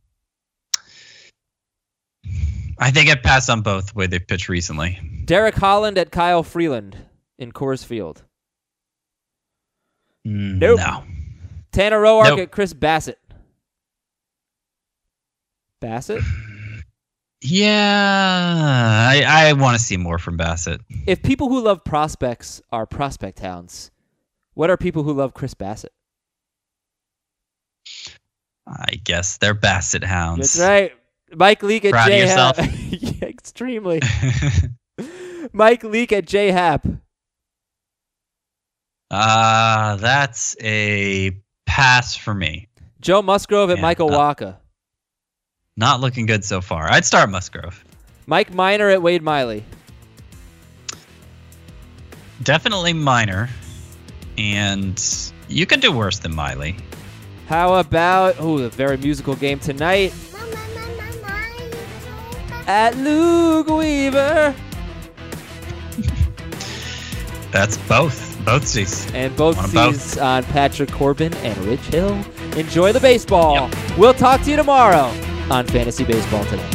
I think I'd pass on both the way they've pitched recently. Derek Holland at Kyle Freeland in Coors Field. Nope. No. Tanner Roark at Chris Bassett. Bassett? Yeah, I want to see more from Bassett. If people who love prospects are prospect hounds, what are people who love Chris Bassett? I guess they're Bassett hounds. That's right. Mike Leake at Proud of J-Hap. yourself? Yeah, extremely. Mike Leake at J-Hap. That's a pass for me. Joe Musgrove at Michael Wacha. Not looking good so far. I'd start Musgrove. Mike Minor at Wade Miley. Definitely Minor. And you could do worse than Miley. How about, the very musical game tonight at Luke Weaver. That's both seats. And both seats on Patrick Corbin and Rich Hill. Enjoy the baseball. Yep. We'll talk to you tomorrow on Fantasy Baseball Today.